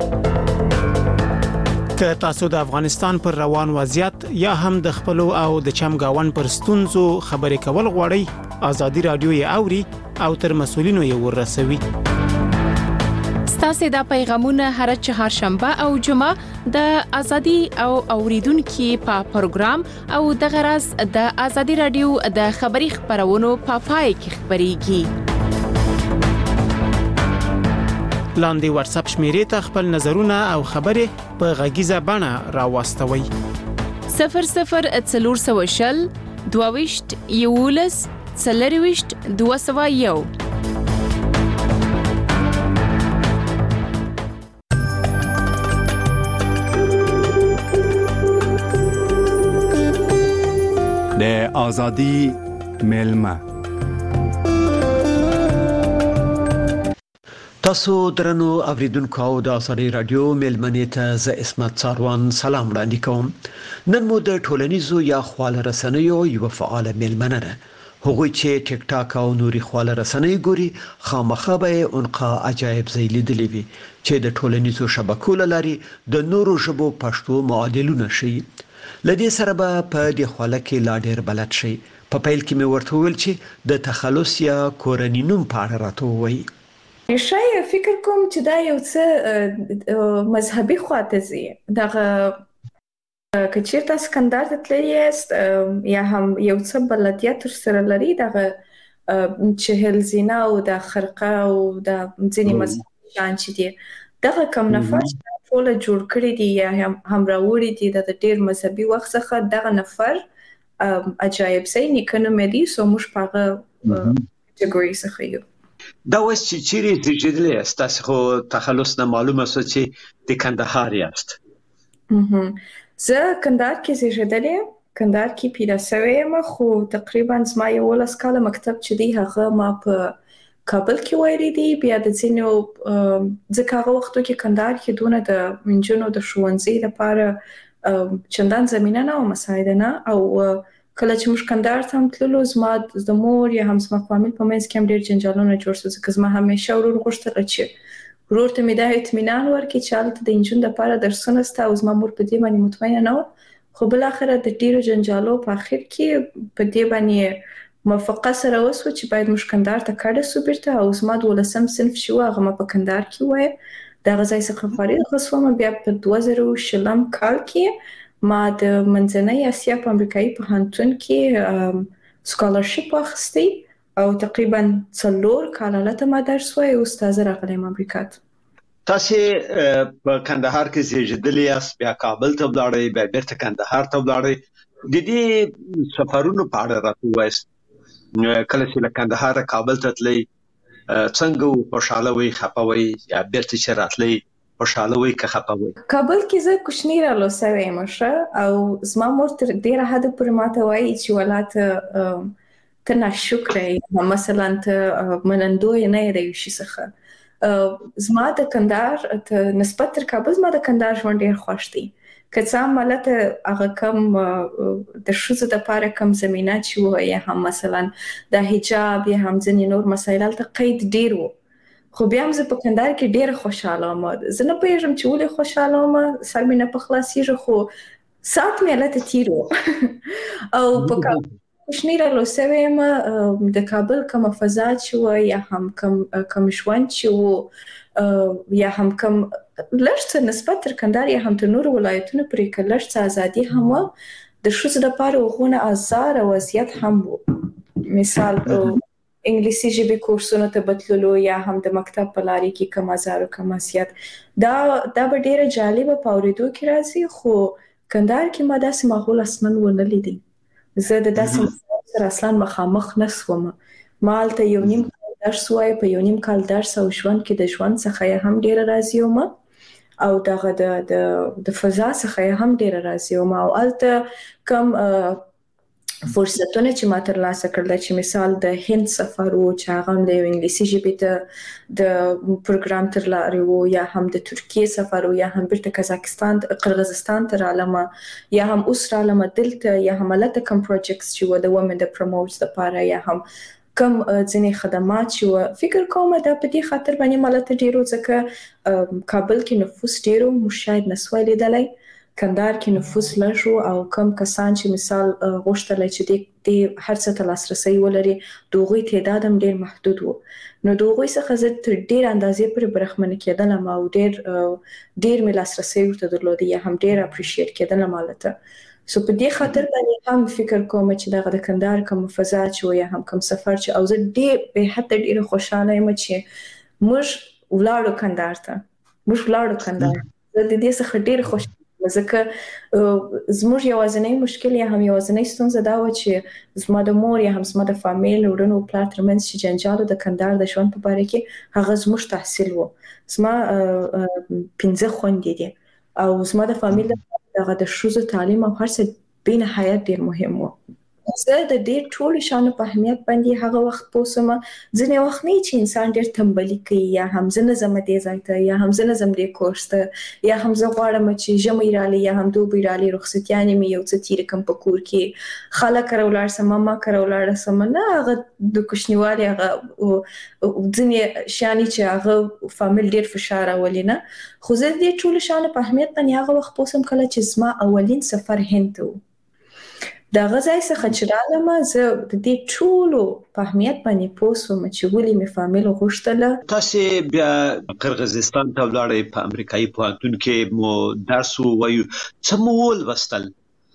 دي؟ که تاسو د افغانستان پر روان وضعیت یا هم د خپلو او د چمګاون پر ستونزو خبرې کول غواړئ، ازادي رادیو یې اوري او تر مسؤلینو یې ورسوي. ستاسو د پیغامونه هر چهارشنبه او جمعه د ازادي او اوریدونکو په پروګرام او د غرض د ازادي رادیو د خبري خبرونو په پای کې خبريږي. لاندې واتس اپ شمیرې ته خپل نظرونه او خبرې په غږیزه بڼه راوستوي: صفر صفر څلور سوه شل دوه ویشت یولس څلور ویشت دوه سوه یو. د ازادي ملما. تاسو درنو اوریدونکو او د ازادي رادیو ملمنې ته ز اسمت څاروان سلام وړاندې کوم. نن مو د ټولنیزو یا خواله رسنیو یو فعال ملمنه ده. هغوی چې ټیک ټاک او نوري خواله رسنۍ ګوري خامخا به اونقا عجایب ځای لیدلی وي چې د ټولنیزو شبکو لاري د نورو ژبو پښتو معادلونه شي. لدې سره به په دې خواله کې لا ډېر بلد شي. په پیل کې مې ورته وویل چې د تخلص یا کورنۍ نوم په اړه راته ووایي. شاید فکر کوم چې دا یو څه مذهبي خواته ځي. دغه که چیرته سکندر ته تللی یاست یا هم یو څه بلدیت ورسره لري، دغه چهل زینه او د خرقه او د ځینې مذهبي شیان چې دي، دغه کم نفر چې ټوله جوړ کړي دي یا هم راوړي دي د ډېر مذهبي وخت څخه، دغه نفر عجایب ځای نیکه نومې دي. سو موږ په هغه کټګوري څخه یو. دا اوس چې چیرې زیږېدلی یاست؟ تاسې خو تخلص نه معلومه شوه چې د کندهار یاست. زه کندهار کې زیږېدلې یم، کندهار کې پیدا شوې یم، خو تقریبا زما یولس کاله مکتب چې دی هغه ما په کابل کې ویلی دی. بیا د ځینو ځکه هغه وختو کې کندهار کې دونه د نجونو د ښوونځي لپاره چندان زمینه نه وه، مساعده نه. او کله چې موږ کندهار ته هم تللو، زما د مور یا هم زما فامیل په منځ کې هم ډېر جنجالونه جوړ شول، ځکه زما همیشه ورور غوښتله چې ورور ته مې دا اطمینان ورکړي چې هلته د نجونو دپاره درسونه شته، او زما مور په دې باندې مطمئنه نه وه. خو بالاخره د ډېرو جنجالو په اخر کې په دې باندې موافقه سره وسوه چې باید موږ کندهار ته کډه سو بیرته. او زما دولسم صنف چې و هغه ما په کندهار کې وایه. دغه ځای څخه فارغ شوم. بیا په دوه زره شلم کال کې ما د منځنۍ اسیا په امریکایي پوهنتون کې سکالرشپ واخیستی او تقریبا څلور کاله هلته ما درس وایه. اوس تازه راغلی یم امریکا ته. تاسې په کندهار کې زیږېدلي یاست، بیا کابل ته ولاړئ، بیا بیرته کندهار ته ولاړئ. د دې سفرونو په اړه راته ووایاست. کله چې له کندهاره کابل ته تلئ څنګه و؟ خوشحاله وئ، خفه وئ، یا بیرته چې راتلئ خوشاله وي که خپه وي؟ کابل کې زه کوچنی رالو سوی یم ښه، او زما مور تر ډېره حده پورې ماته وایي چې ولا ته ناشکره یې، مثلا ته منندوی نه یې د یو شي څخه. زما د کندهار نسبت تر کابل زما د کندهار ژوند ډېر خوښ دی. که څه هم هلته هغه کم د ښځو دپاره کم زمینه چې وه، یا هم مثلا د حجاب یا هم ځینې نور مسایل هلته قید ډېر و، خو بیا هم زه په کندهار کې ډېره خوشحاله وم. زه نه پوهېږم چې ولې خوشحاله وم، سر مې نه په خلاصېږي، خو ساعت مې هلته تېر و. او په کابل کوچنی رالو سوی یم، د کابل کومه فضا چې وه، یا هم کوم ژوند چې و، یا هم کوم لږ څه نسبت تر کندهار یا هم تر نورو ولایتونو پورې که لږ څه ازادي هم وه، د ښځو دپاره هغونه ازار او اذیت هم و. مثال انګلیسي ژبې کورسونو ته بتللو یا هم د مکتب په لارې کې کم ازار او کم اذیت، دا دا به ډېره جالبه په اورېدو کې راځي، خو کندهار کې ما داسې ماحول اصلا ونه لیدی. زه د داسې ماحول سره اصلا مخامخ نه سوم. ما هلته یو نیم کال درس وایه، په یو نیم کال درس او ژوند کې د ژوند څخه یې هم ډېره راضي وم، او دغه د د فضا څخه یې هم ډېره راضي وم. او هلته کم فرصتونه چې ما ترلاسه کړل، چې مثال د هند سفر و چې هغه هم د یو انګلیسي ژبې ته د پروګرام تر لارې و، یا هم د ترکیې سفر و، یا هم بیرته کازاکستان قرغیزستان ته رالمه، یا هم اوس رالمه دلته، یا هم هلته کم پروجیکټس چې و د ومن د پروموټس دپاره، یا هم کم ځینې خدمات چې و. فکر کوم دا په دې خاطر باندې ما هلته ډېر و ځکه کابل کې نفوس ډېر و، موږ شاید نسوای لیدلی. کندهار کې نفوس لږ و، او کم کسان چې مثال غوښتلی چې دې هر څه ته لاسرسی ولري، د هغوی تعداد هم ډېر محدود و. نو د هغوی څخه زه تر ډېر اندازې پورې برخمنه کېدلم، او ډېر ډېر مې لاسرسی ورته درلوده، یا هم ډېر اپریشیټ کېدلم هلته. سو په دې خاطر باندې هم فکر کوم چې دغه د کندهار کوم فضا چې و، یا هم کوم سفر چې، او زه ډېر بې حده ډېره خوشحاله یم چې موږ ولاړو کندهار ته، موږ ولاړو کندهار. زه د دې څخه ډېره خوشحاله ځکه زموږ یوازینی مشکل یا هم یوازینی ستونزه دا وه چې زما د مور یا هم زما د فامیل وروڼو پلار ترمنځ چې جنجال د کندهار د ژوند په باره کې، هغه زموږ تحصیل و. زما پنځه خویندې دي، او زما د فامیل دغه د ښځو تعلیم او هر څه بې نهایت ډېر مهم و. زه د دې ټولو شیانو په اهمیت باندې هغه وخت پوه سوم. ځینې وخت نه چې انسان ډېر تنبلي کوي، یا هم زه نه ځم دې ځای ته، یا هم زه نه ځم دې کورس ته، یا هم زه غواړم چې ژمی رالي یا هم دوبی رالي، رخصتیانې مې یو څه تېرې کړم په کور کې، خاله کره ولاړ سم، ماما کره ولاړه سم. نه، هغه د کوچنیوالي هغه ځینې شیانې چې هغه فامیل ډېر فشار راولي نه. خو زه د دې ټولو شیانو په اهمیت باندې هغه وخت پوه سوم کله چې زما اولین سفر هند ته و. د هغه ځای څخه چې رالمه، زه د دې ټولو په اهمیت باندې پوه سوم چې ولې مې فامیل غوښتله. تاسې بیا قرغیزستان ته ولاړئ، په امریکایي پوهنتون کې مو درس ووایو، څه مو ولوستل؟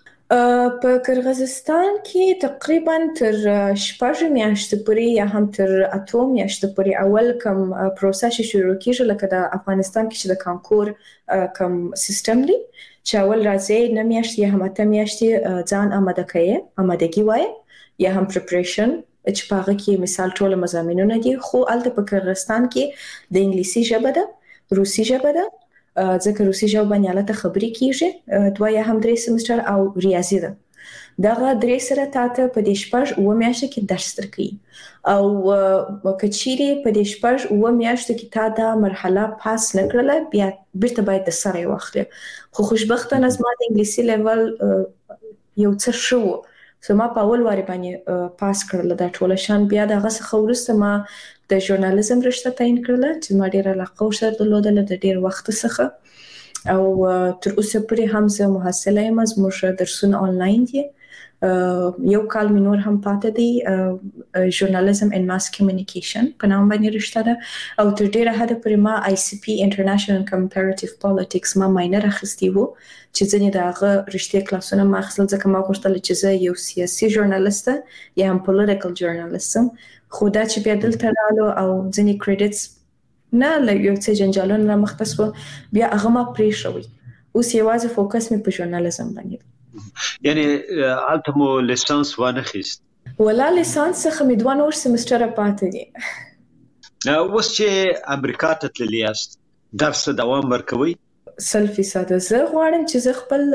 په قرغیزستان کې تقریبا تر شپږ میاشتې پورې، یا هم تر اتو میاشتې پورې اول کوم پروسه چې شروع کېږي، لکه د افغانستان کې چې د کانکور کوم سیستم دی، چې اول راځي نه میاشتې یا هم اته میاشتې ځان آماده کوي، آمادګي وایي، یا هم پریپریشن، چې په هغه کې مثال ټول مضامینونه دي. خو هلته په قرغیزستان کې د انګلیسي ژبه ده، روسي ژبه ده، ځکه روسي ژبه باندې هلته خبرې کېږي، دوه یا هم درې سمسټر، او ریاضي ده. دغه درې سره تاته په دې شپږ اوه میاشتو کې درس درکوي، او که چیرې په دې شپږ اوه میاشتو کې تا دا مرحله پاس نه کړله، بیا بیرته باید د سره یې واخلې. خو خوشبختانه زما د انګلیسي لیول یو څه ښه و، سو ما په اول وارې باندې پاس کړله دا ټوله شیان. بیا د هغه څخه وروسته ما د ژورنالیزم رشته تعین کړله، چې ما ډېره علاقه ورسره درلودله د ډېر وخت څخه، او تر اوسه پورې هم زه محصله یم. زموږ درسونه آنلاین دي، یو کال مې نور هم پاته دی، ژورنالیزم ان ماس کمیونیکیشن په نام باندې رشته ده. او تر ډېره حده پورې ما آی سی پی انټرنیشنل کمپیریټیو پالیټکس ما ماینر اخیستی و، چې ځینې د هغه رښتیا کلاسونه ما اخیستل، ځکه ما غوښتل چې زه یو سیاسي ژورنالیسته یا هم پولیټیکل ژورنالیست یم. خو دا چې بیا دلته رالو او ځینې کریډټس نه له یو څه جنجالونو رامخته سوه، بیا هغه ما پرېښوی. اوس یوازې فوکس مې په ژورنالیزم باندې دی. یعنی هلته مو لیسانس وانخیست؟ ولا لیسانس څخه مې دوه نور سمسټره پاتې دي. اوس چې امریکا ته تللي یاست، درس دوام ورکوي؟ سل فیصد. زه غواړم چې زه خپل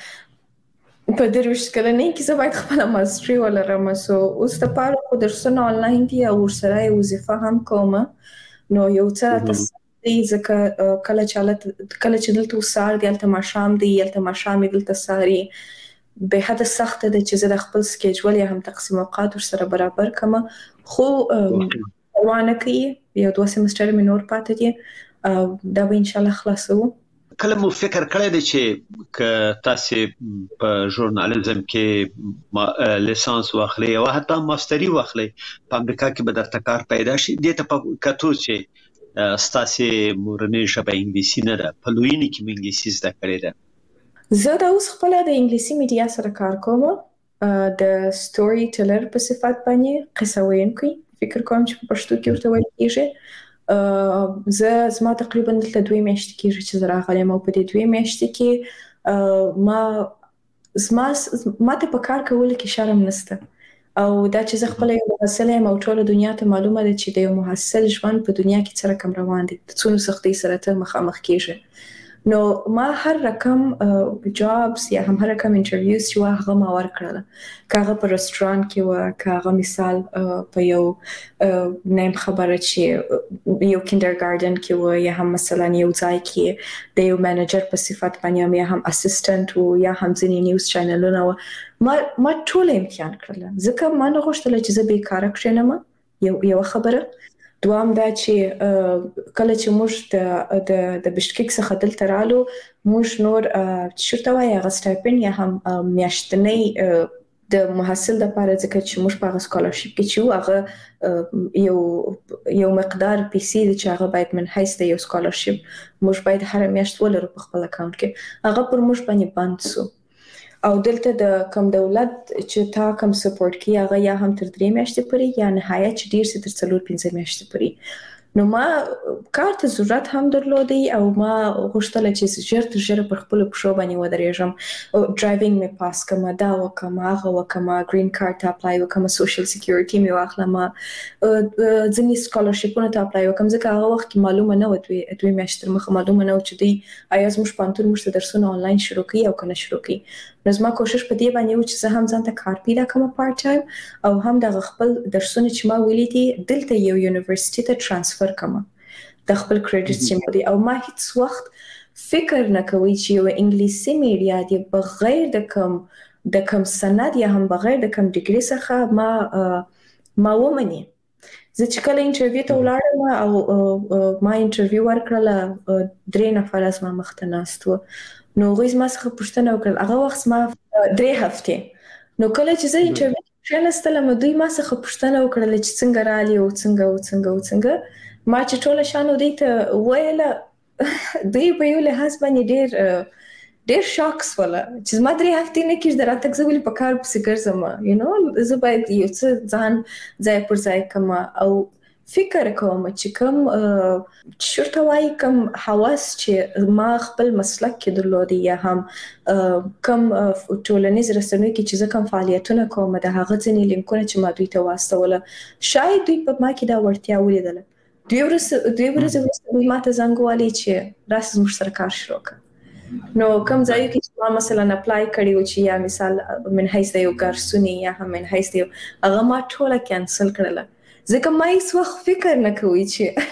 په درویشت کلنۍ کې زه باید خپله ماسټري ولرم. سو اوس دپاره خو درسونه آنلاین دي او ورسره یې وظیفه هم کومه، نو یو څه راته سخت دی ځکه کله چې هلته کله چې دلته اوس سهار دی هلته ماښام دی، هلته ماښام یې دلته سهار یې، بېحده سخته ده چې زه د خپل سکیجول یا هم تقسیم اوقات ورسره برابر کړمه. خو پروا نه کوي، یو دوه سمسټره مې نور پاتې دي او دا به انشاءالله خلاصوو. کله مو فکر کړی دی چې که تاسې په ژورنالیزم کې لیسانس واخلئ او حتی ماستري واخلئ په امریکا کې به درته کار پیدا شي؟ دې ته په کتو چې ستاسې مورنۍ ژبه انګلیسي نه ده، په لویینې کې مو انګلیسي زده کړې ده. زه دا اوس خپله د انګلیسي میډیا سره کار کوم، د سټوري ټیلر په صفت باندې، قصه ویونکی فکر کوم چې په پښتو کې ورته ویل کېږي. زه زما تقریبا دلته دوی میاشتې کېږي چې زه راغلی یم او په دې دوی میاشتې کې ما زما ما ته په کار کولو کې شرم نشته، او دا چې زه خپله یو محصله یم او ټوله دنیا ته معلومه ده چې د یو محصل ژوند په دنیا کې څه رقم روان دی، د څومره سختۍ سره ته مخامخ کېږي. نو ما هر رقم جابس یا هم هر رقم انټرویوز چې وه هغه ما ورکړله، که هغه په رستورانت کې وه، که هغه مثال په یو نیم خبره چې یو کینډرګارډن کې وه، یا هم مثلا یو ځای کې د یو منیجر په صفت باندې، یا هم اسسټنټ و، یا هم ځینې نیوز چینلونه وه. ما ما ټوله امتحان کړله ځکه ما نه غوښتله چې زه بېکاره کښېنم. یو خبره. دوام دا چې کله چې موږ د د بشکک څخه دلته رالو، موږ نور چې شورته وایي هغه سټایپنډ یا هم میاشتنۍ د محصل دپاره، ځکه چې موږ په هغه سکالرشپ کې چې وو هغه یو یو مقدار پیسې دي چې هغه باید من حیث د یو سکالرشپ موږ باید هره میاشت ولرو په خپل اکاونټ کې، هغه پر موږ باندې بند سو. او دلته د کم دولت چې تا کم سپورټ کوي هغه یا هم تر درې میاشتې پورې، یا نهایت چې ډېر سي تر څلور پنځه میاشتې پورې. نو ما کار ته ضرورت هم درلودی او ما غوښتله چې ژر تر ژره پر خپلو پښو باندې ودرېږم. ډرایوینګ مې پاس کړمه، دا وکړمه، هغه وکړمه، ګرین کارت ته اپلای وکړمه، سوشل سکیورټي مې واخلمه، ځینې سکالرشپونه ته اپلای وکړم، ځکه هغه وخت کې معلومه نه وه، دوی دوی میاشتې تر مخه معلومه نه وه چې دوی آیا زموږ پوهنتون موږ ته درسونه آنلاین شروع کوي او که نه شروع کوي. نو زما کوشش په دې باندې و چې زه هم ځان ته کار پیدا کړم پارت ټایم، او هم دغه خپل درسونه چې ما ویلي دي دلته یو یونیورسټي ته ټرانسفر کړم د خپل کریډټ چې مو دي. او ما هیڅ وخت فکر نه کوي چې یو انګلیسي میډیا دی بغیر د کم د کم سند یا هم بغیر د کم ډیګري څخه ما ما ومني. زه چې کله انټرویو ته ولاړم او ما انټرویو ورکړله، درې نفره زما مخ ته ناست وو، نو هغوی زما څخه پوښتنه وکړل. هغه وخت زما درې هفتې. نو کله چې زه انټرویو ته کښېنستلم، دوی ما څخه پوښتنه وکړله چې څنګه رالي او څنګه او څنګه او څنګه. ما چې ټوله شیان دوی ته وویله، دوی په یو لحاظ باندې ډېر ډېر شاک سوله چې زما درې هفتې نه کېږي د راتګ، زه ولې په کار پسې ګرځم، یو نو زه باید یو څه ځان ځای پر ځای کړم او فکر کوم چې کوم چې ورته وایي کوم حواس چې ما خپل مسلک کې درلودي، یا هم کوم ټولنیز رسنیو کې چې زه کوم فعالیتونه کوم، د هغه ځینې لینکونه چې ما دوی ته واستوله، شاید دوی په ما کې دا وړتیا ولیدله. دوی ورځې دوی ورځې وروسته دوی ما ته زنګ ووهلی چې راسه زموږ سره کار شروع کړه. نو کوم ځایو کې چې ما مثلا اپلای کړي و چې یا مثال من حیث د یو ګارسوني یا هم من حیث د یو، هغه ما ټوله کینسل کړله، ځکه ما هیڅ وخت فکر نه کوي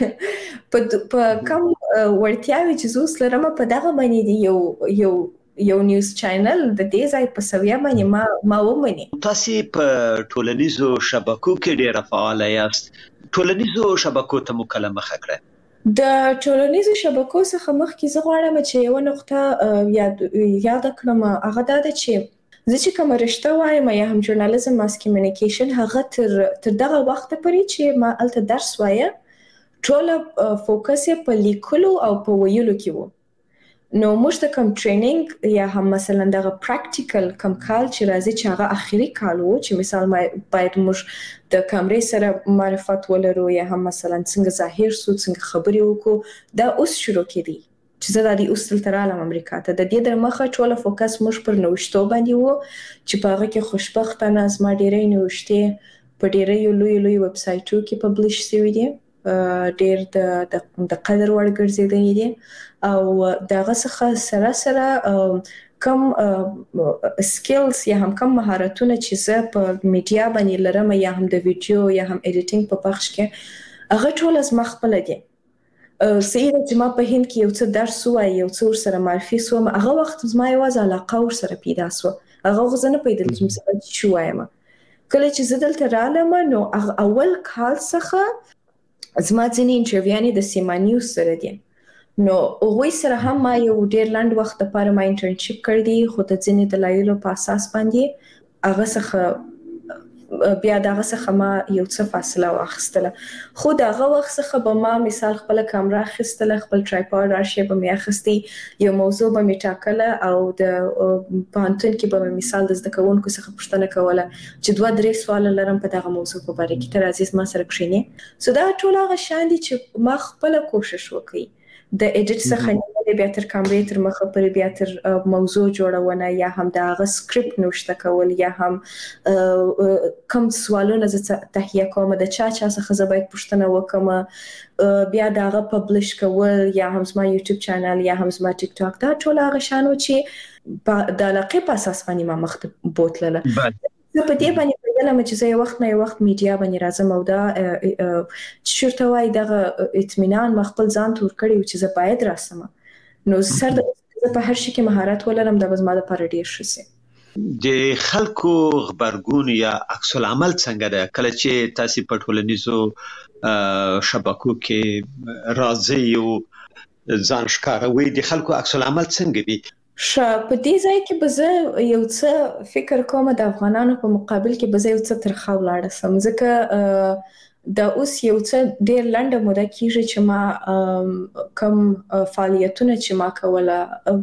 چې په کم وړتیاوې چې زه اوس لرم په دغه باندې د یو یو یو نیوز چینل د دې ځای په سویه باندې ما ما ومني. تاسې په ټولنیزو شبکو کې ډېره فعاله یاست، ټولنیزو شبکو ته مو کله مخه کړه؟ د ټولنیزو شبکو څخه مخکې زه غواړم چې یوه نقطه یاد یاده کړم، هغه دا ده چې زه چې کومه رشته وایم یا هم ژورنالیزم ماس کمیونیکیشن، هغه تر تر دغه وخته پورې چې ما هلته درس وایم ټوله فوکس یې په لیکلو او په ویلو کې و. نو موږ ته کوم ټریننګ یا هم مثلا دغه پریکټیکل کوم کال چې راځي چې هغه اخري کال و، چې مثال باید موږ د کامرې سره معرفت ولرو یا هم مثلا څنګه ظاهر سو، څنګه خبرې وکړو، دا اوس شروع کېدی چې زه دا د اوس دلته رالم امریکا ته. د دې در مخه ټوله فوکس موږ پر نوښتو باندې و چې په هغه کې خوشبختانه زما ډېری نوښتې په ډېریو لویو لویو ویب سایټو کې پبلش شوي دي، ډیر د د قدر وړ ګرځېدلي دي او دغه څخه سره سره کم سکلز یا هم کم مهارتونه چې زه په میډیا باندې لرم یا هم د ویډیو یا هم ایډیټینګ په بخش کې هغه ټول از ما خپله دي. سیده چې ما په هند کې یو څه درس ووایي یو څه ورسره معرفي سوم هغه وخت زما یوازې علاقه ورسره پیدا سوه هغه خو زه نه پوهېدل چې مثلا چې ووایم. کله چې زه دلته رالم نو اول کال څخه زما ځینې انټرویوانې د سیما نیوز سره دي نو هغوی سره هم ما یو ډېر لنډ وخت دپاره ما انټرنشپ کړی دی خو د ځینې دلایلو په اساس باندې هغه څخه بیا دغه څخه ما یو څه فاصله واخیستله خو د هغه وخت څخه به ما مثال خپله کامره اخیستله خپل ټرایپاډ هر شی به مې اخیستي یو موضوع به مې ټاکله او د پوهنتون کې به مې مثال د زده کوونکو څخه پوښتنه کوله چې دوه درې سواله لرم په دغه موضوع په باره کې ته راځې زما سره کښېنې سو دا ټول هغه شیان دي چې ما خپله کوشش وکړي د ایډیټ څخه نیولې بیا تر کامرې تر مخه پورې بیا تر موضوع جوړونه یا هم د هغه سکرپټ نوشته کول یا هم کوم سوالونه زه تهیه کوم د چا چا څخه زه باید پوښتنه وکړم بیا د هغه پبلش کول یا هم زما یوټیوب چینل یا هم زما ټیک ټاک دا ټول هغه شیان و چې د علاقې په اساس باندې ما مخته بوتلله زه په دې باندې پوهېدلم چې زه یو وخت نه یو وخت میډیا باندې راځم او دا چې چېرته وایي دغه اطمینان ما خپل ځان ته ورکړی و چې زه باید راسم نو سر د زه په هر شي کې مهارت ولرم دا به زما دپاره ډېر ښه سي. د خلکو غبرګون یا عکس العمل څنګه ده کله چې تاسو په ټولنیزو شبکو کې راځئ او ځان ښکاروئ د خلکو عکس العمل څنګه دی؟ ښه په دې ځای کې به زه یو څه فکر کوم د افغانانو په مقابل کې به زه یو څه ترخه ولاړه سم ځکه دا اوس یو څه ډېر لنډه موده کېږي چې ما کوم فعالیتونه چې ما کوله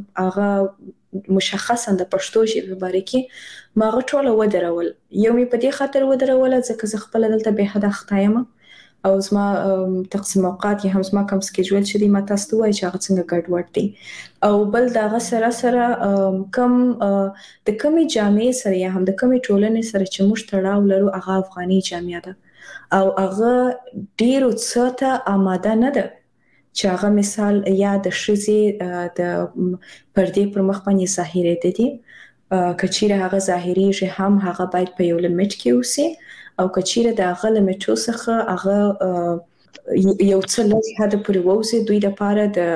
هغه مشخصا د پښتو ژبې په باره کې ما هغه ټوله ودرول یو مې په دې خاطر ودروله ځکه زه خپله دلته بې حده اخته یم او زما تقسیم اوقات یا هم زما کوم سکیجول چې دی ما تاسو ته وایي چې هغه څنګه ګډوډ دی او بل د هغه سره سره کوم د کومې جامعې سره یا هم د کومې ټولنې سره چې موږ تړاو لرو هغه افغاني جامعه ده او هغه ډېرو څه ته آماده نه ده چې هغه مثال یا د ښځې د پردې پر مخ باندې ظاهرېده دي که چیرې هغه ظاهریږي هم هغه باید په یو لیمټ کې اوسي او که چیرې د هغه لیمټو څخه هغه یو څه لږ حده پورې ووځي دوی دپاره د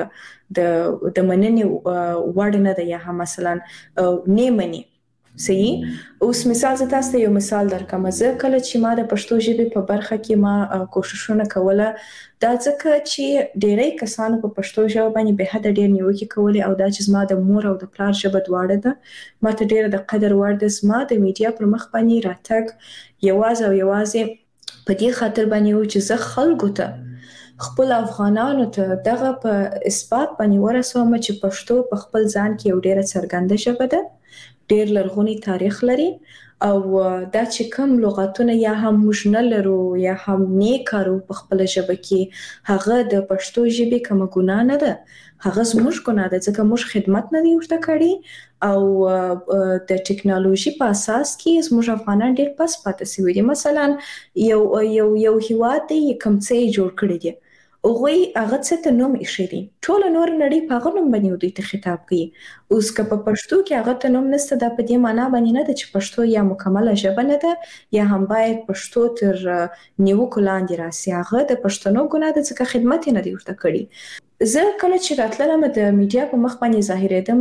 د د مننې وړ نه ده یا هم مثلا نه مني صحیح. اوس مثال زه تاسو ته یو مثال درکړم زه کله چې ما د پښتو ژبې په برخه کې ما کوششونه کوله دا ځکه چې ډېری کسانو په پښتو ژبه باندې بې حده ډېر نیوکې کولې او دا چې زما د مور او د پلار ژبه دواړه ده ما ته ډېره د قدر وړ ده زما د میډیا پر مخ باندې راتګ یوازې او یوازې په دې خاطر باندې و چې زه خلکو ته خپل افغانانو ته دغه په اثبات باندې ورسوم چې پښتو په خپل ځان کې یو ډېره څرګنده ژبه ده ډېر لرغونی تاریخ لري او دا چې کوم لغاتونه یا هم موږ نه لرو یا هم نه کارو په خپله ژبه کې هغه د پښتو ژبې کومه ګناه نه ده هغه زموږ ګناه ده ځکه موږ خدمت نه دی ورته کړی او د ټکنالوژي په اساس کې زموږ افغانان ډېر پس پاتې سوي دي مثلا یو یو یو هیواد دی کوم څه یې جوړ کړی دی هغوی هغه څه ته نوم ایښی دی ټوله نوره نړۍ په هغه نوم باندې دوی ته خطاب کوي اوس که په پښتو کې هغه ته نوم نشته دا په دې معنا باندې نه ده چې پښتو یا مکمله ژبه نه ده یا هم باید پښتو تر نیوکو لاندې راسي هغه د پښتنو ګناه ده ځکه خدمت یې نه دی ورته کړی. زه کله چې راتللم د میډیا په مخ باندې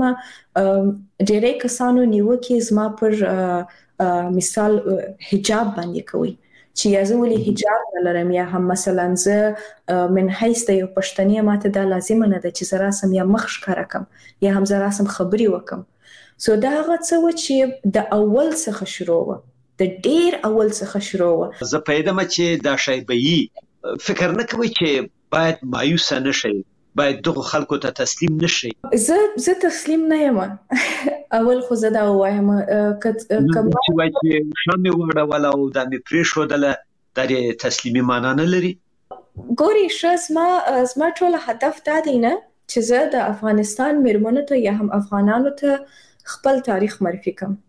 ظاهرېدم ډېری کسانو نیوکې زما پر مثال حجاب باندې کوي چې یا زه ولې حجاب نه لرم یا هم مثلا زه من حیث د یو پښتنې ماته دا لازمه نه ده چې زه راسم یا مخ ښکاره کړم یا هم زه راسم خبرې وکړم سو دا هغه څه وه چې د اول څخه شروع وه د ډېر اول څخه شروع وه. زه پوهېدم چې دا شی به یي فکر نه کوئ چې باید مایوسه نه شئ باید دغو خلکو ته تسلیم نشئ؟ زه زه تسلیم نه یم اول خو زه دا ووایم که چې وایي چې ښه مې وړوله او دا مې پرېښودله دا د تسلیمي معنا نه لري؟ ګورې ښه زما زما ټوله هدف دا دی نه چې زه د افغانستان میرمنو ته یا هم افغانانو ته خپل تاریخ معرفي کړم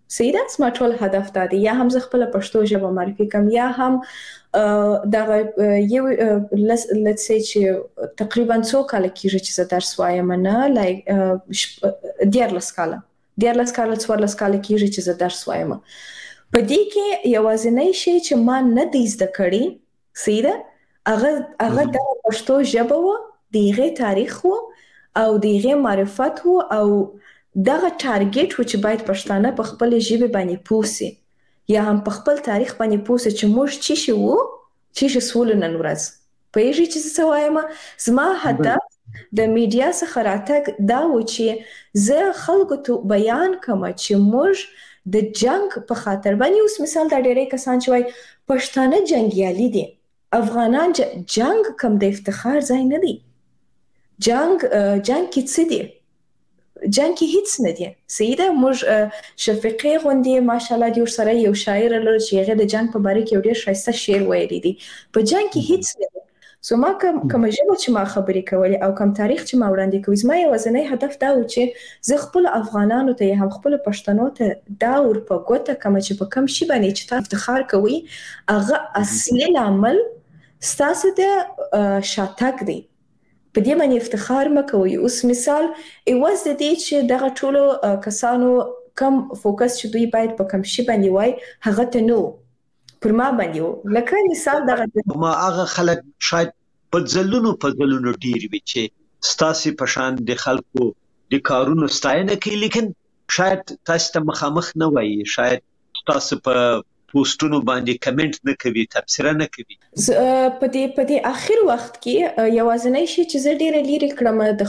سیده زما ټول هدف دا دی یا هم زه خپل پښتو ژبه معرفي کوم یا هم دغه یو let's say چې تقریبا څو کاله کېږي چې زه درس وایم نه لایک دیارلس کاله دیارلس کاله څوارلس کاله کېږي چې زه درس وایم په دې کې یوازینی شی چې ما نه دی زده کړی سیده هغه هغه د پښتو ژبه و د هغې تاریخ و او د هغې معرفت و او دغه ټارګټ و چې باید پښتانه په خپل ژبه باندې پوه سي یا هم په خپل تاریخ باندې پوه سي چې موږ څه شي وو څه شي سول نن ورځ پوهېږئ چې څه وایم زما هدف د میډیا څخه راتګ دا و چې زه خلکو ته بیان کوم چې موږ د جنگ په خاطر باندې اوس مثال دا ډېری کسان چې وایي پښتانه جنګیالي دي افغانان جنگ کم د افتخار ځای نه دی جنگ جنگ کې څه دی جنگ کې هیڅ نه دی سیده موږ شفیقي غوندې ماشاءالله دی ورسره یو شاعر لري چې هغه د جنگ په باره کې یو ډېر ښایسته شعر ویلی دی په جنگ کې هیڅ نه دی سو ما کوم کوم ژبه چې ما خبرې کولې او کوم تاریخ چې ما وړاندې کوي زما یوازینی هدف دا و چې زه خپل افغانانو ته هم خپل پښتنو ته دا ور په ګوته کوم چې په کوم شي باندې چې تاسو افتخار کوئ هغه اصلي عمل ستاسو د شاتګ دی په دې باندې افتخار مکوئ اوس مثال ایواز د دې چې دغه ټولو کسانو کم فوکس چې دوی باید په کوم شي باندې وای هغه ته نو پر ما باندې و لکه مثال دغه ما هغه خلک شاید په ځلونو په ځلونو ډیر وي چې ستاسو په شان د خلکو د کارونو ستاینه کوي لیکن شاید تاسو ته مخامخ نه وایي شاید تاسو په پوسټونو باندې کمنټ نه کوي تبصره نه کوي په دې په دې اخر وخت کې یوازینی شی چې زه ډېر لري کړم د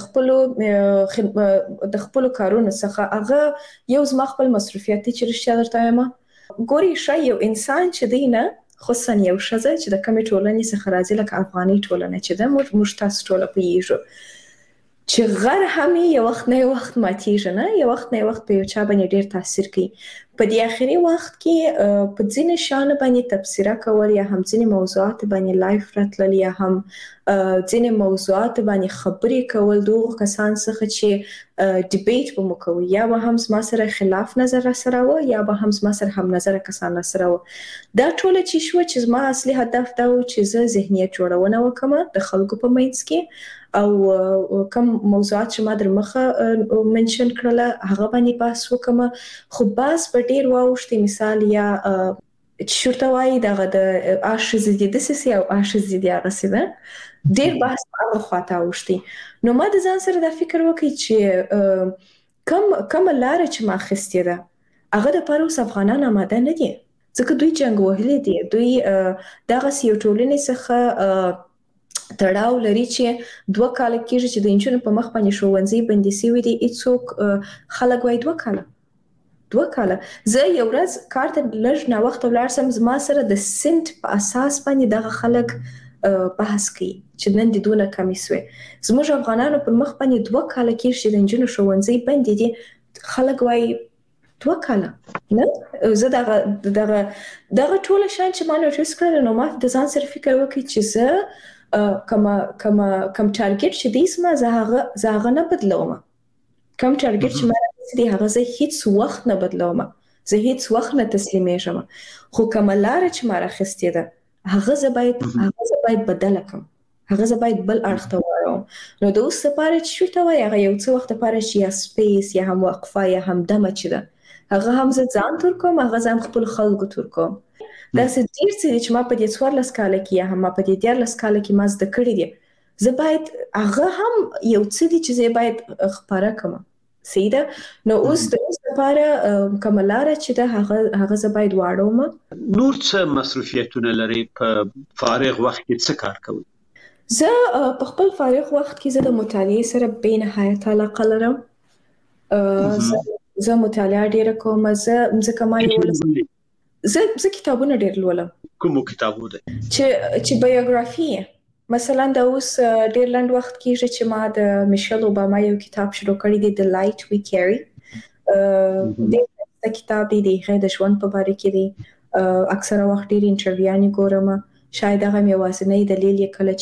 خپل د خپل کارونو څخه هغه یو زما خپل مصرفیات چې رښتیا درته وایم ګوري شای یو انسان چې دی نه خصوصا یو ښځه چې د کومې ټولنې څخه راځي لکه افغاني ټولنه چې ده موږ تاسو ټوله پوهیږو چې غر هم یو وخت نه یو وخت ماتیږي نه یو وخت نه یو وخت په یو چا باندې ډېر تاثیر کوي په دې اخري وخت کې په ځینې شیانو باندې تبصره کول یا هم ځینې موضوعات باندې لایف راتلل یا هم ځینې موضوعات باندې خبرې کول دغه کسان څخه چې ډیبیټ به مو کوي یا به هم زما سره خلاف نظر راسره و یا به هم زما سره هم نظر کسان راسره و دا ټوله چې شوه چې زما اصلي هدف دا و چې زه ذهنیت جوړونه وکړم د خلکو په منځ کې او کوم موضوعات چې ما در مخه منشن کړله هغه باندې بحث وکړم خو بحث په ډېر واوښتي مثال یا چې شورته وایي دغه د آ ښځې دي داسې او آ ښځې دي هغسې ده ډېر بحث په هغه خواته اوښتي نو ما د ځان سره دا فکر وکړي چې کوم کومه لاره چې ما اخیستې ده هغه دپاره اوس افغانان اماده نه دي ځکه دوی جنګ وهلي دي دوی دغسې یو ټولنې څخه تړاو لري چې دوه کاله کېږي چې د نجونو په مخ باندې ښوونځي بندي سوي دي هېڅوک خلک وایي دوه کاله دوه کاله زه یو ورځ کار ته لږ ناوخته ولاړ سم زما سره د سنت په اساس باندې دغه خلک بحث کوي چې نن دې دونه کمې سوې زموږ افغانانو پر مخ باندې دوه کاله کېږي چې د نجونو ښوونځي بندي دي خلک وایي دوه کاله نه زه دغه دغه دغه ټوله شیان چې ما نوټیس کړل نو ما د ځان سره فکر وکړ چې زه کوم کوم کوم ټارګټ چې دی زما زه هغه زه هغه نه بدلوم کوم ټارګټ چې ما راځي دی هغه زه هیڅ وخت نه بدلوم زه هیڅ وخت نه تسلیمیږم خو کوم لار چې ما راخستې ده هغه زه باید هغه زه باید بدل کړم هغه زه باید بل اړخ ته واړوم نو د اوس لپاره چې شو ته وایي هغه یو څه وخت لپاره چې یا سپیس یا هم وقفه یا هم دمه چې ده هغه هم زه ځان تور کوم هغه زه هم خپل خلکو تور کوم داسې ډېر څه دي چې ما په دې څوارلس کاله کې یا هم ما په دې دیارلس کاله کې ما زده کړي دي زه باید هغه هم یو څه دي چې زه باید خپاره کړم صحیح ده نو اوس د اوس لپاره کومه لاره چې ده هغه هغه زه باید واړوم نور څه مصروفیتونه لري په فارغ وخت کې څه کار کوئ زه په خپل فارغ وخت کې زه د مطالعې سره بې نهایت علاقه لرم زه مطالعه ډېره کوم زه ځکه ما یولس زه زه کتابونه ډېر لولم کوم کتابونه چې چې بایوګرافي مثلا دا اوس ډېر لنډ وخت کېږي چې ما د میشل اوباما یو کتاب شروع کړی دی د لایټ وی کیری ډېر کتاب دی د هغې د ژوند په باره کې دی اکثره وخت ډېر انټرویوانې ګورم شاید هغه مې یوازینی دلیل یې کله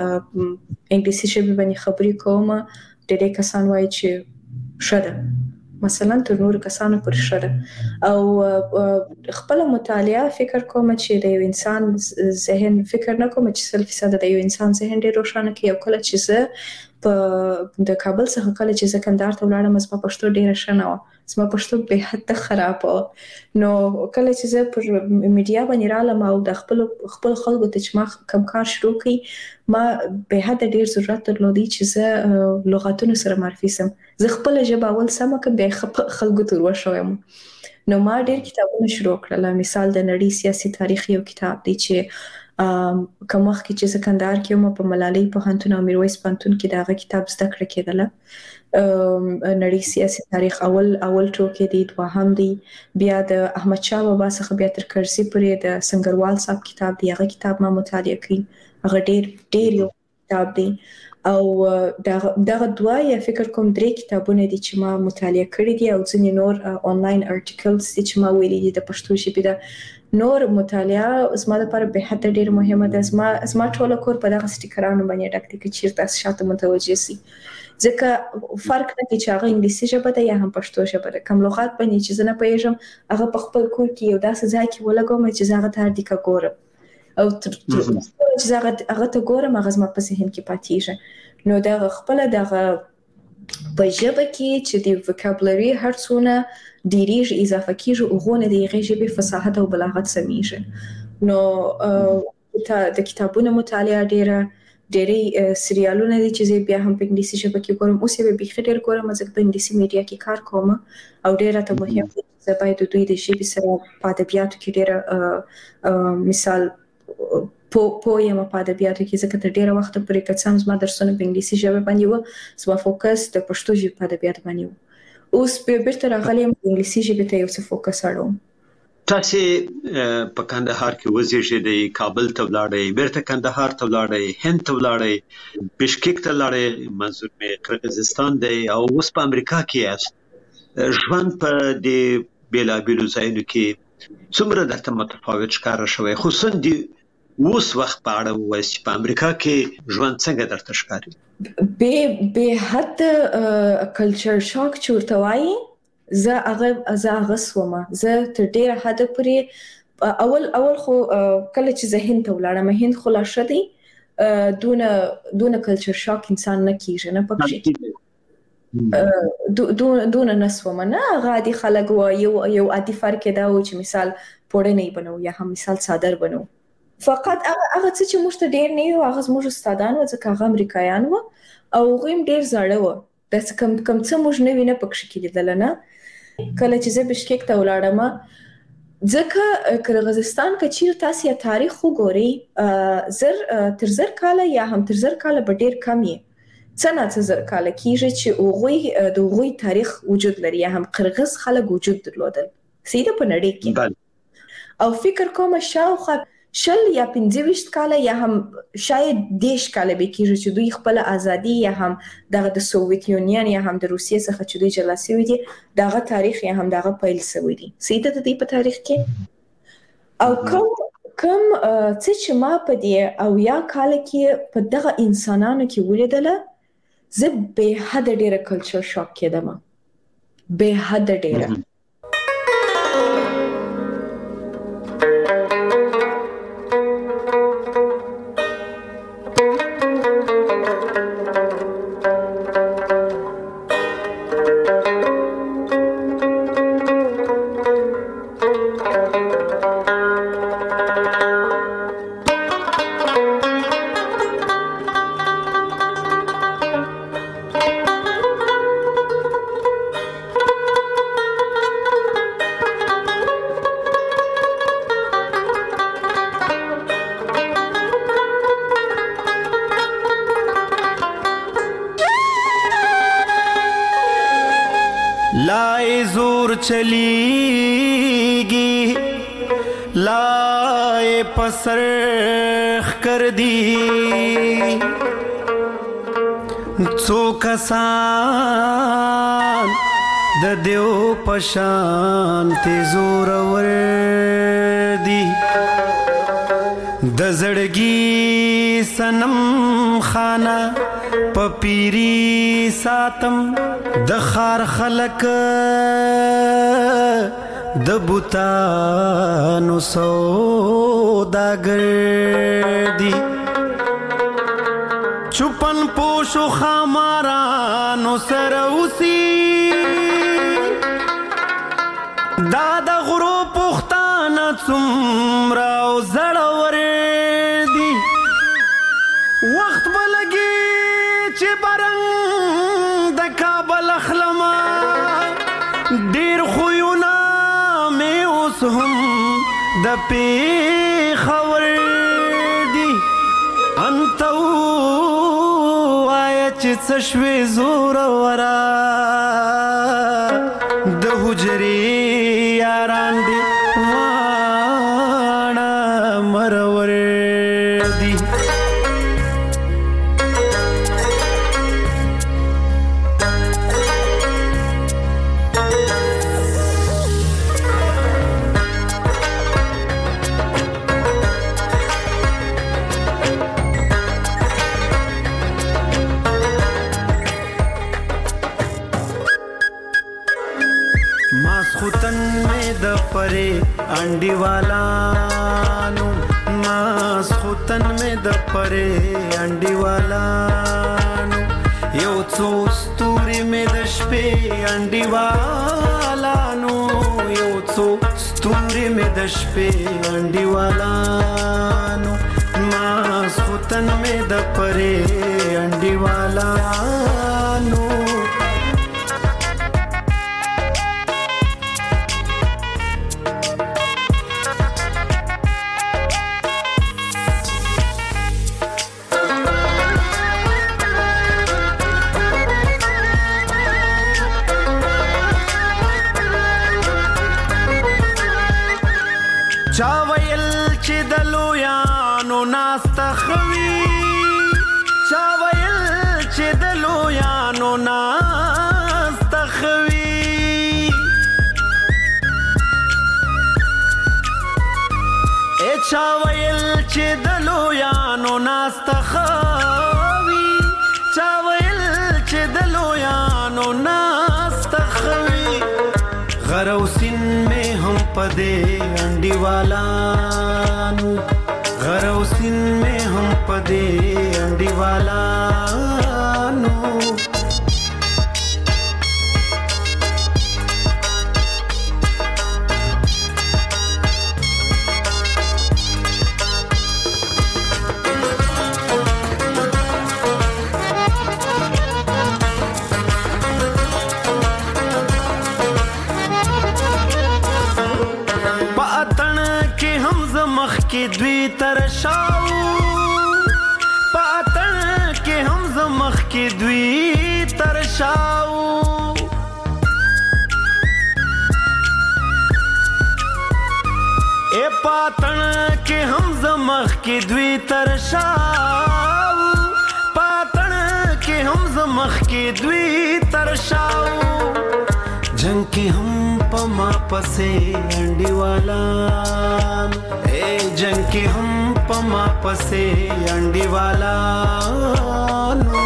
چې انګلیسي ژبې باندې خبرې کوم ډېری کسان وایي چې ښه ده مثلا تر نور کسانو پر شره او خپل مطالعه فکر کوم چې د یو انسان ذهن فکر نه کوم چې سل فیصد د یو انسان ذهن ډیر روښانه کوي او کله چې زه په د کابل څخه کله چې زه کندهار ته ولاړم زما پښتو ډیره ښه نه وه زما پښتو به حد خراب و نو کله چې زه پر میډیا باندې رالم او د خپل خپل خلکو ته چې ما کوم کار شروع کړ ما به حد ډیر ضرورت درلودي چې زه لغاتونو سره معرفي سم زه خپل ژبه اول سم کوم به خلکو ته ورشوم نو ما ډیر کتابونه شروع کړل مثال د نړۍ سیاسي تاریخ یو کتاب دی چې کوم وخت چې زه کندهار کې وم په ملالۍ پوهنتون او میرویس پوهنتون کې داغه کتاب زده کړه کېدله نړۍ سیاسي تاریخ اول اول ټوکې دی دوهم دی بیا د احمد شاه بابا څخه بیا تر کرزي پورې د سنگروال صاحب کتاب دی هغه کتاب ما مطالعه کړی هغه ډیر ډیر یو کتاب دی او دغه دوه یا فکر کوم درې کتابونه دي چې ما مطالعه کړي دي او ځینې نور آنلاین ارټیکلز چې ما ویلي دي د پښتو ژبې د نور مطالعه زما لپاره به حد ډیر مهمه ده زما زما ټول کور په دغه سټیکرانو باندې ډک دي چې چیرته شاته متوجه سي ځکه فرق نه کوي چې هغه انګلیسي ژبه ده یا هم پښتو ژبه ده کوم لغات باندې چې زه نه پوهیږم هغه په خپل کور کې یو داسې ځای کې ولګوم چې زه هغه ته هر دقیقه ګورم او تر چې زه هغه ته ګورم هغه زما په ذهن کې پاتېږي نو دغه خپله دغه په ژبه کې چې د وکابولري هر څونه ډیریږي اضافه کېږي هغونه د هغې ژبې فصاحت او بلاغت سمیږي نو د کتابونو مطالعه ډیره ډېرې سریالونه دي چې زه بیا هم په انګلیسي ژبه کې ګورم اوس یې بیخي ډېر ګورم ځکه په انګلیسي میډیا کې کار کوم او ډېر راته مهم دی زه باید د دوی د ژبې سره په ادبیاتو کې ډېره مثال پوه یم په ادبیاتو کې ځکه تر ډېره وخته پورې که څه هم زما درسونه په انګلیسي ژبه باندې وه زما فوکس د پښتو ژبې په ادبیاتو باندې و اوس بېرته راغلی یم په انګلیسي ژبې ته یو څه فوکس اړوم تاسې په کندهار کې وزیږېدئ کابل ته ولاړئ بیرته کندهار ته ولاړئ هند ته ولاړئ بشکک ته ولاړئ منظور مې قرغیزستان دی او اوس په امریکا کې یاست ژوند په دې بېلابېلو ځایونو کې څومره درته متفاوت ښکاره شوی خصوصا د اوس وخت په اړه ووایاست چې په امریکا کې ژوند څنګه درته ښکاري بې حد کلچر شاک چې ورته وایي زه هغه زه هغه سومه زه تر ډېره حده پورې اول اول خو کله چې زه هند ته ولاړم هند خو لا ښه دی دونه دونه کلچر شاک انسان نه کېږي نه پکې دونه نه سومه نه هغه عادي خلک وه یو یو عادي فرق یې دا و چې مثال پوړنۍ بنو یا هم مثال څادر بنو فقط هغه څه چې موږ ته ډېر نه وي هغه زموږ استادان وه ځکه هغه امریکایان وه او هغوی هم ډېر زاړه وه داسې کوم کوم څه موږ نوي نه پکښې کې لیدله نه کله چې زه بشکک ته ولاړم ځکه قرغیزستان که چیرې تاسې یا تاریخ وګورئ زر تر زر کاله یا هم تر زر کاله به ډېر کم یې څه نه څه زر کاله کېږي چې هغوی د هغوی تاریخ وجود لري یا هم قرغیز خلک وجود درلودل سیده په نړۍ کې او فکر کوم شاوخوا شل یا پنځه ویشت کاله یا هم شاید دېرش کاله به کېږي چې دوی خپله ازادي یا هم دغه د سوویت یونین یا هم د روسیې څخه چې دوی جلا سوي دي دغه تاریخ یا هم دغه پیل سوی دي سیده د دوی په تاریخ کې او کوم کوم څه چې ما په دې اویا کاله کې په دغه انسانانو کې ولیدله زه بې حده ډېره کلچر شاک کېدم بې حده ډېره चलीगी लाए पसरख कर दी सो कसान द देव पशान ते जोरवर दी د زړګي سنم خانه پپیری ساتم د خار خلک د بوتانو سوداګر دی چوپن پوشو خامارانو سره اوسي دا د غرو پختانه څومره او زړور دي وخت به لګي چې برنګ د کابل اخلمه ډېر خویونه مې اوس هم د پېښور دي انته ووایه چې څه شوې زوروره د حجرې یاران دي واړه مرور دي پرے انڈی والانو ماس خوتن میں د پرے انڈی والانو یو څو ستوري میں د شپې انڈی والانو یو څو ستوري میں د شپې انڈی والانو ماس خوتن میں د پرے انڈی والانو چا ویل چې د لویانو ناسته خوي چا ویل چې د لویانو ناسته خوي ای چا ویل چې د لویانو ناسته خوي چا ویل چې د لویانو ناسته خوي غروسین میں ہم پدے انڈی والانو غروسین میں ہم پدے انڈی والانو کې دوی ترشاو پاتن کې هم زمخ کې دوی ترشاو اے پاتن کې هم زمخ کې دوی ترشاو پاتن کې هم زمخ کې دوی ترشاو جنگ کې هم پما پسې انډي والا اے جنگ کې هم پما پسې انډي والا نو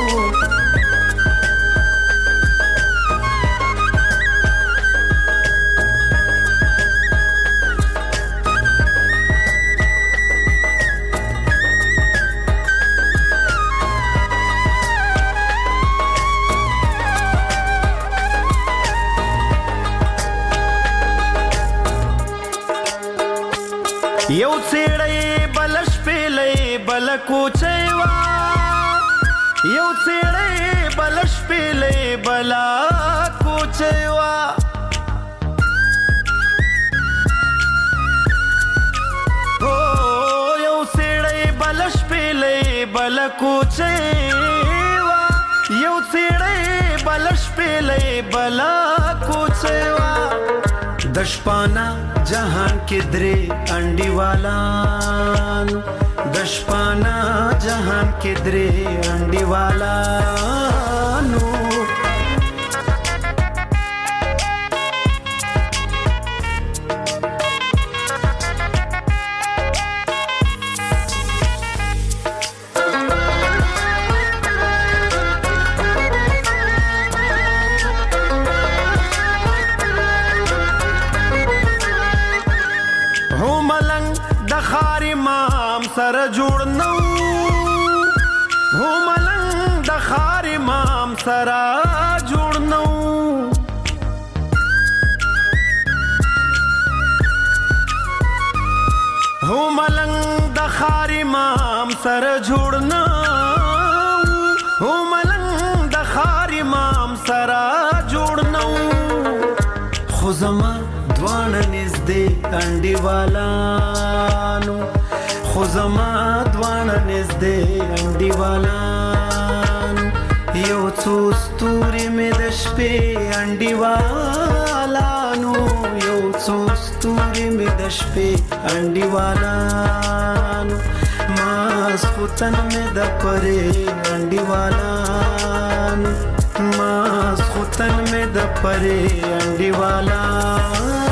یو څېړی بلش پیلې بل کوچېوا یو څېړی بلش پیلې بل کوچېوا او یو څېړی بلش پیلې بل کوچېوا یو څېړی بلش پیلې بل کوچېوا دشپانا जहान के द्रे अंडी वाला दशपाना जहान के द्रे अंडी वाला नो سره جوړ نو هو ملنګ د خار امام سره جوړ نو هو ملنګ د خار امام سره جوړ نو هو ملنګ د خار امام سره جوړ نو خو زما دوانه نږدې انډیوالانو خو زما دوانه نږدې انډیوالانو یو څو ستوري مې د شپې انډیوالانو یو څو ستوري مې د شپې انډیوالانو ماسخوتن مې د پرې انډیوالانو ماسخوتن مې د پرې انډیوالانو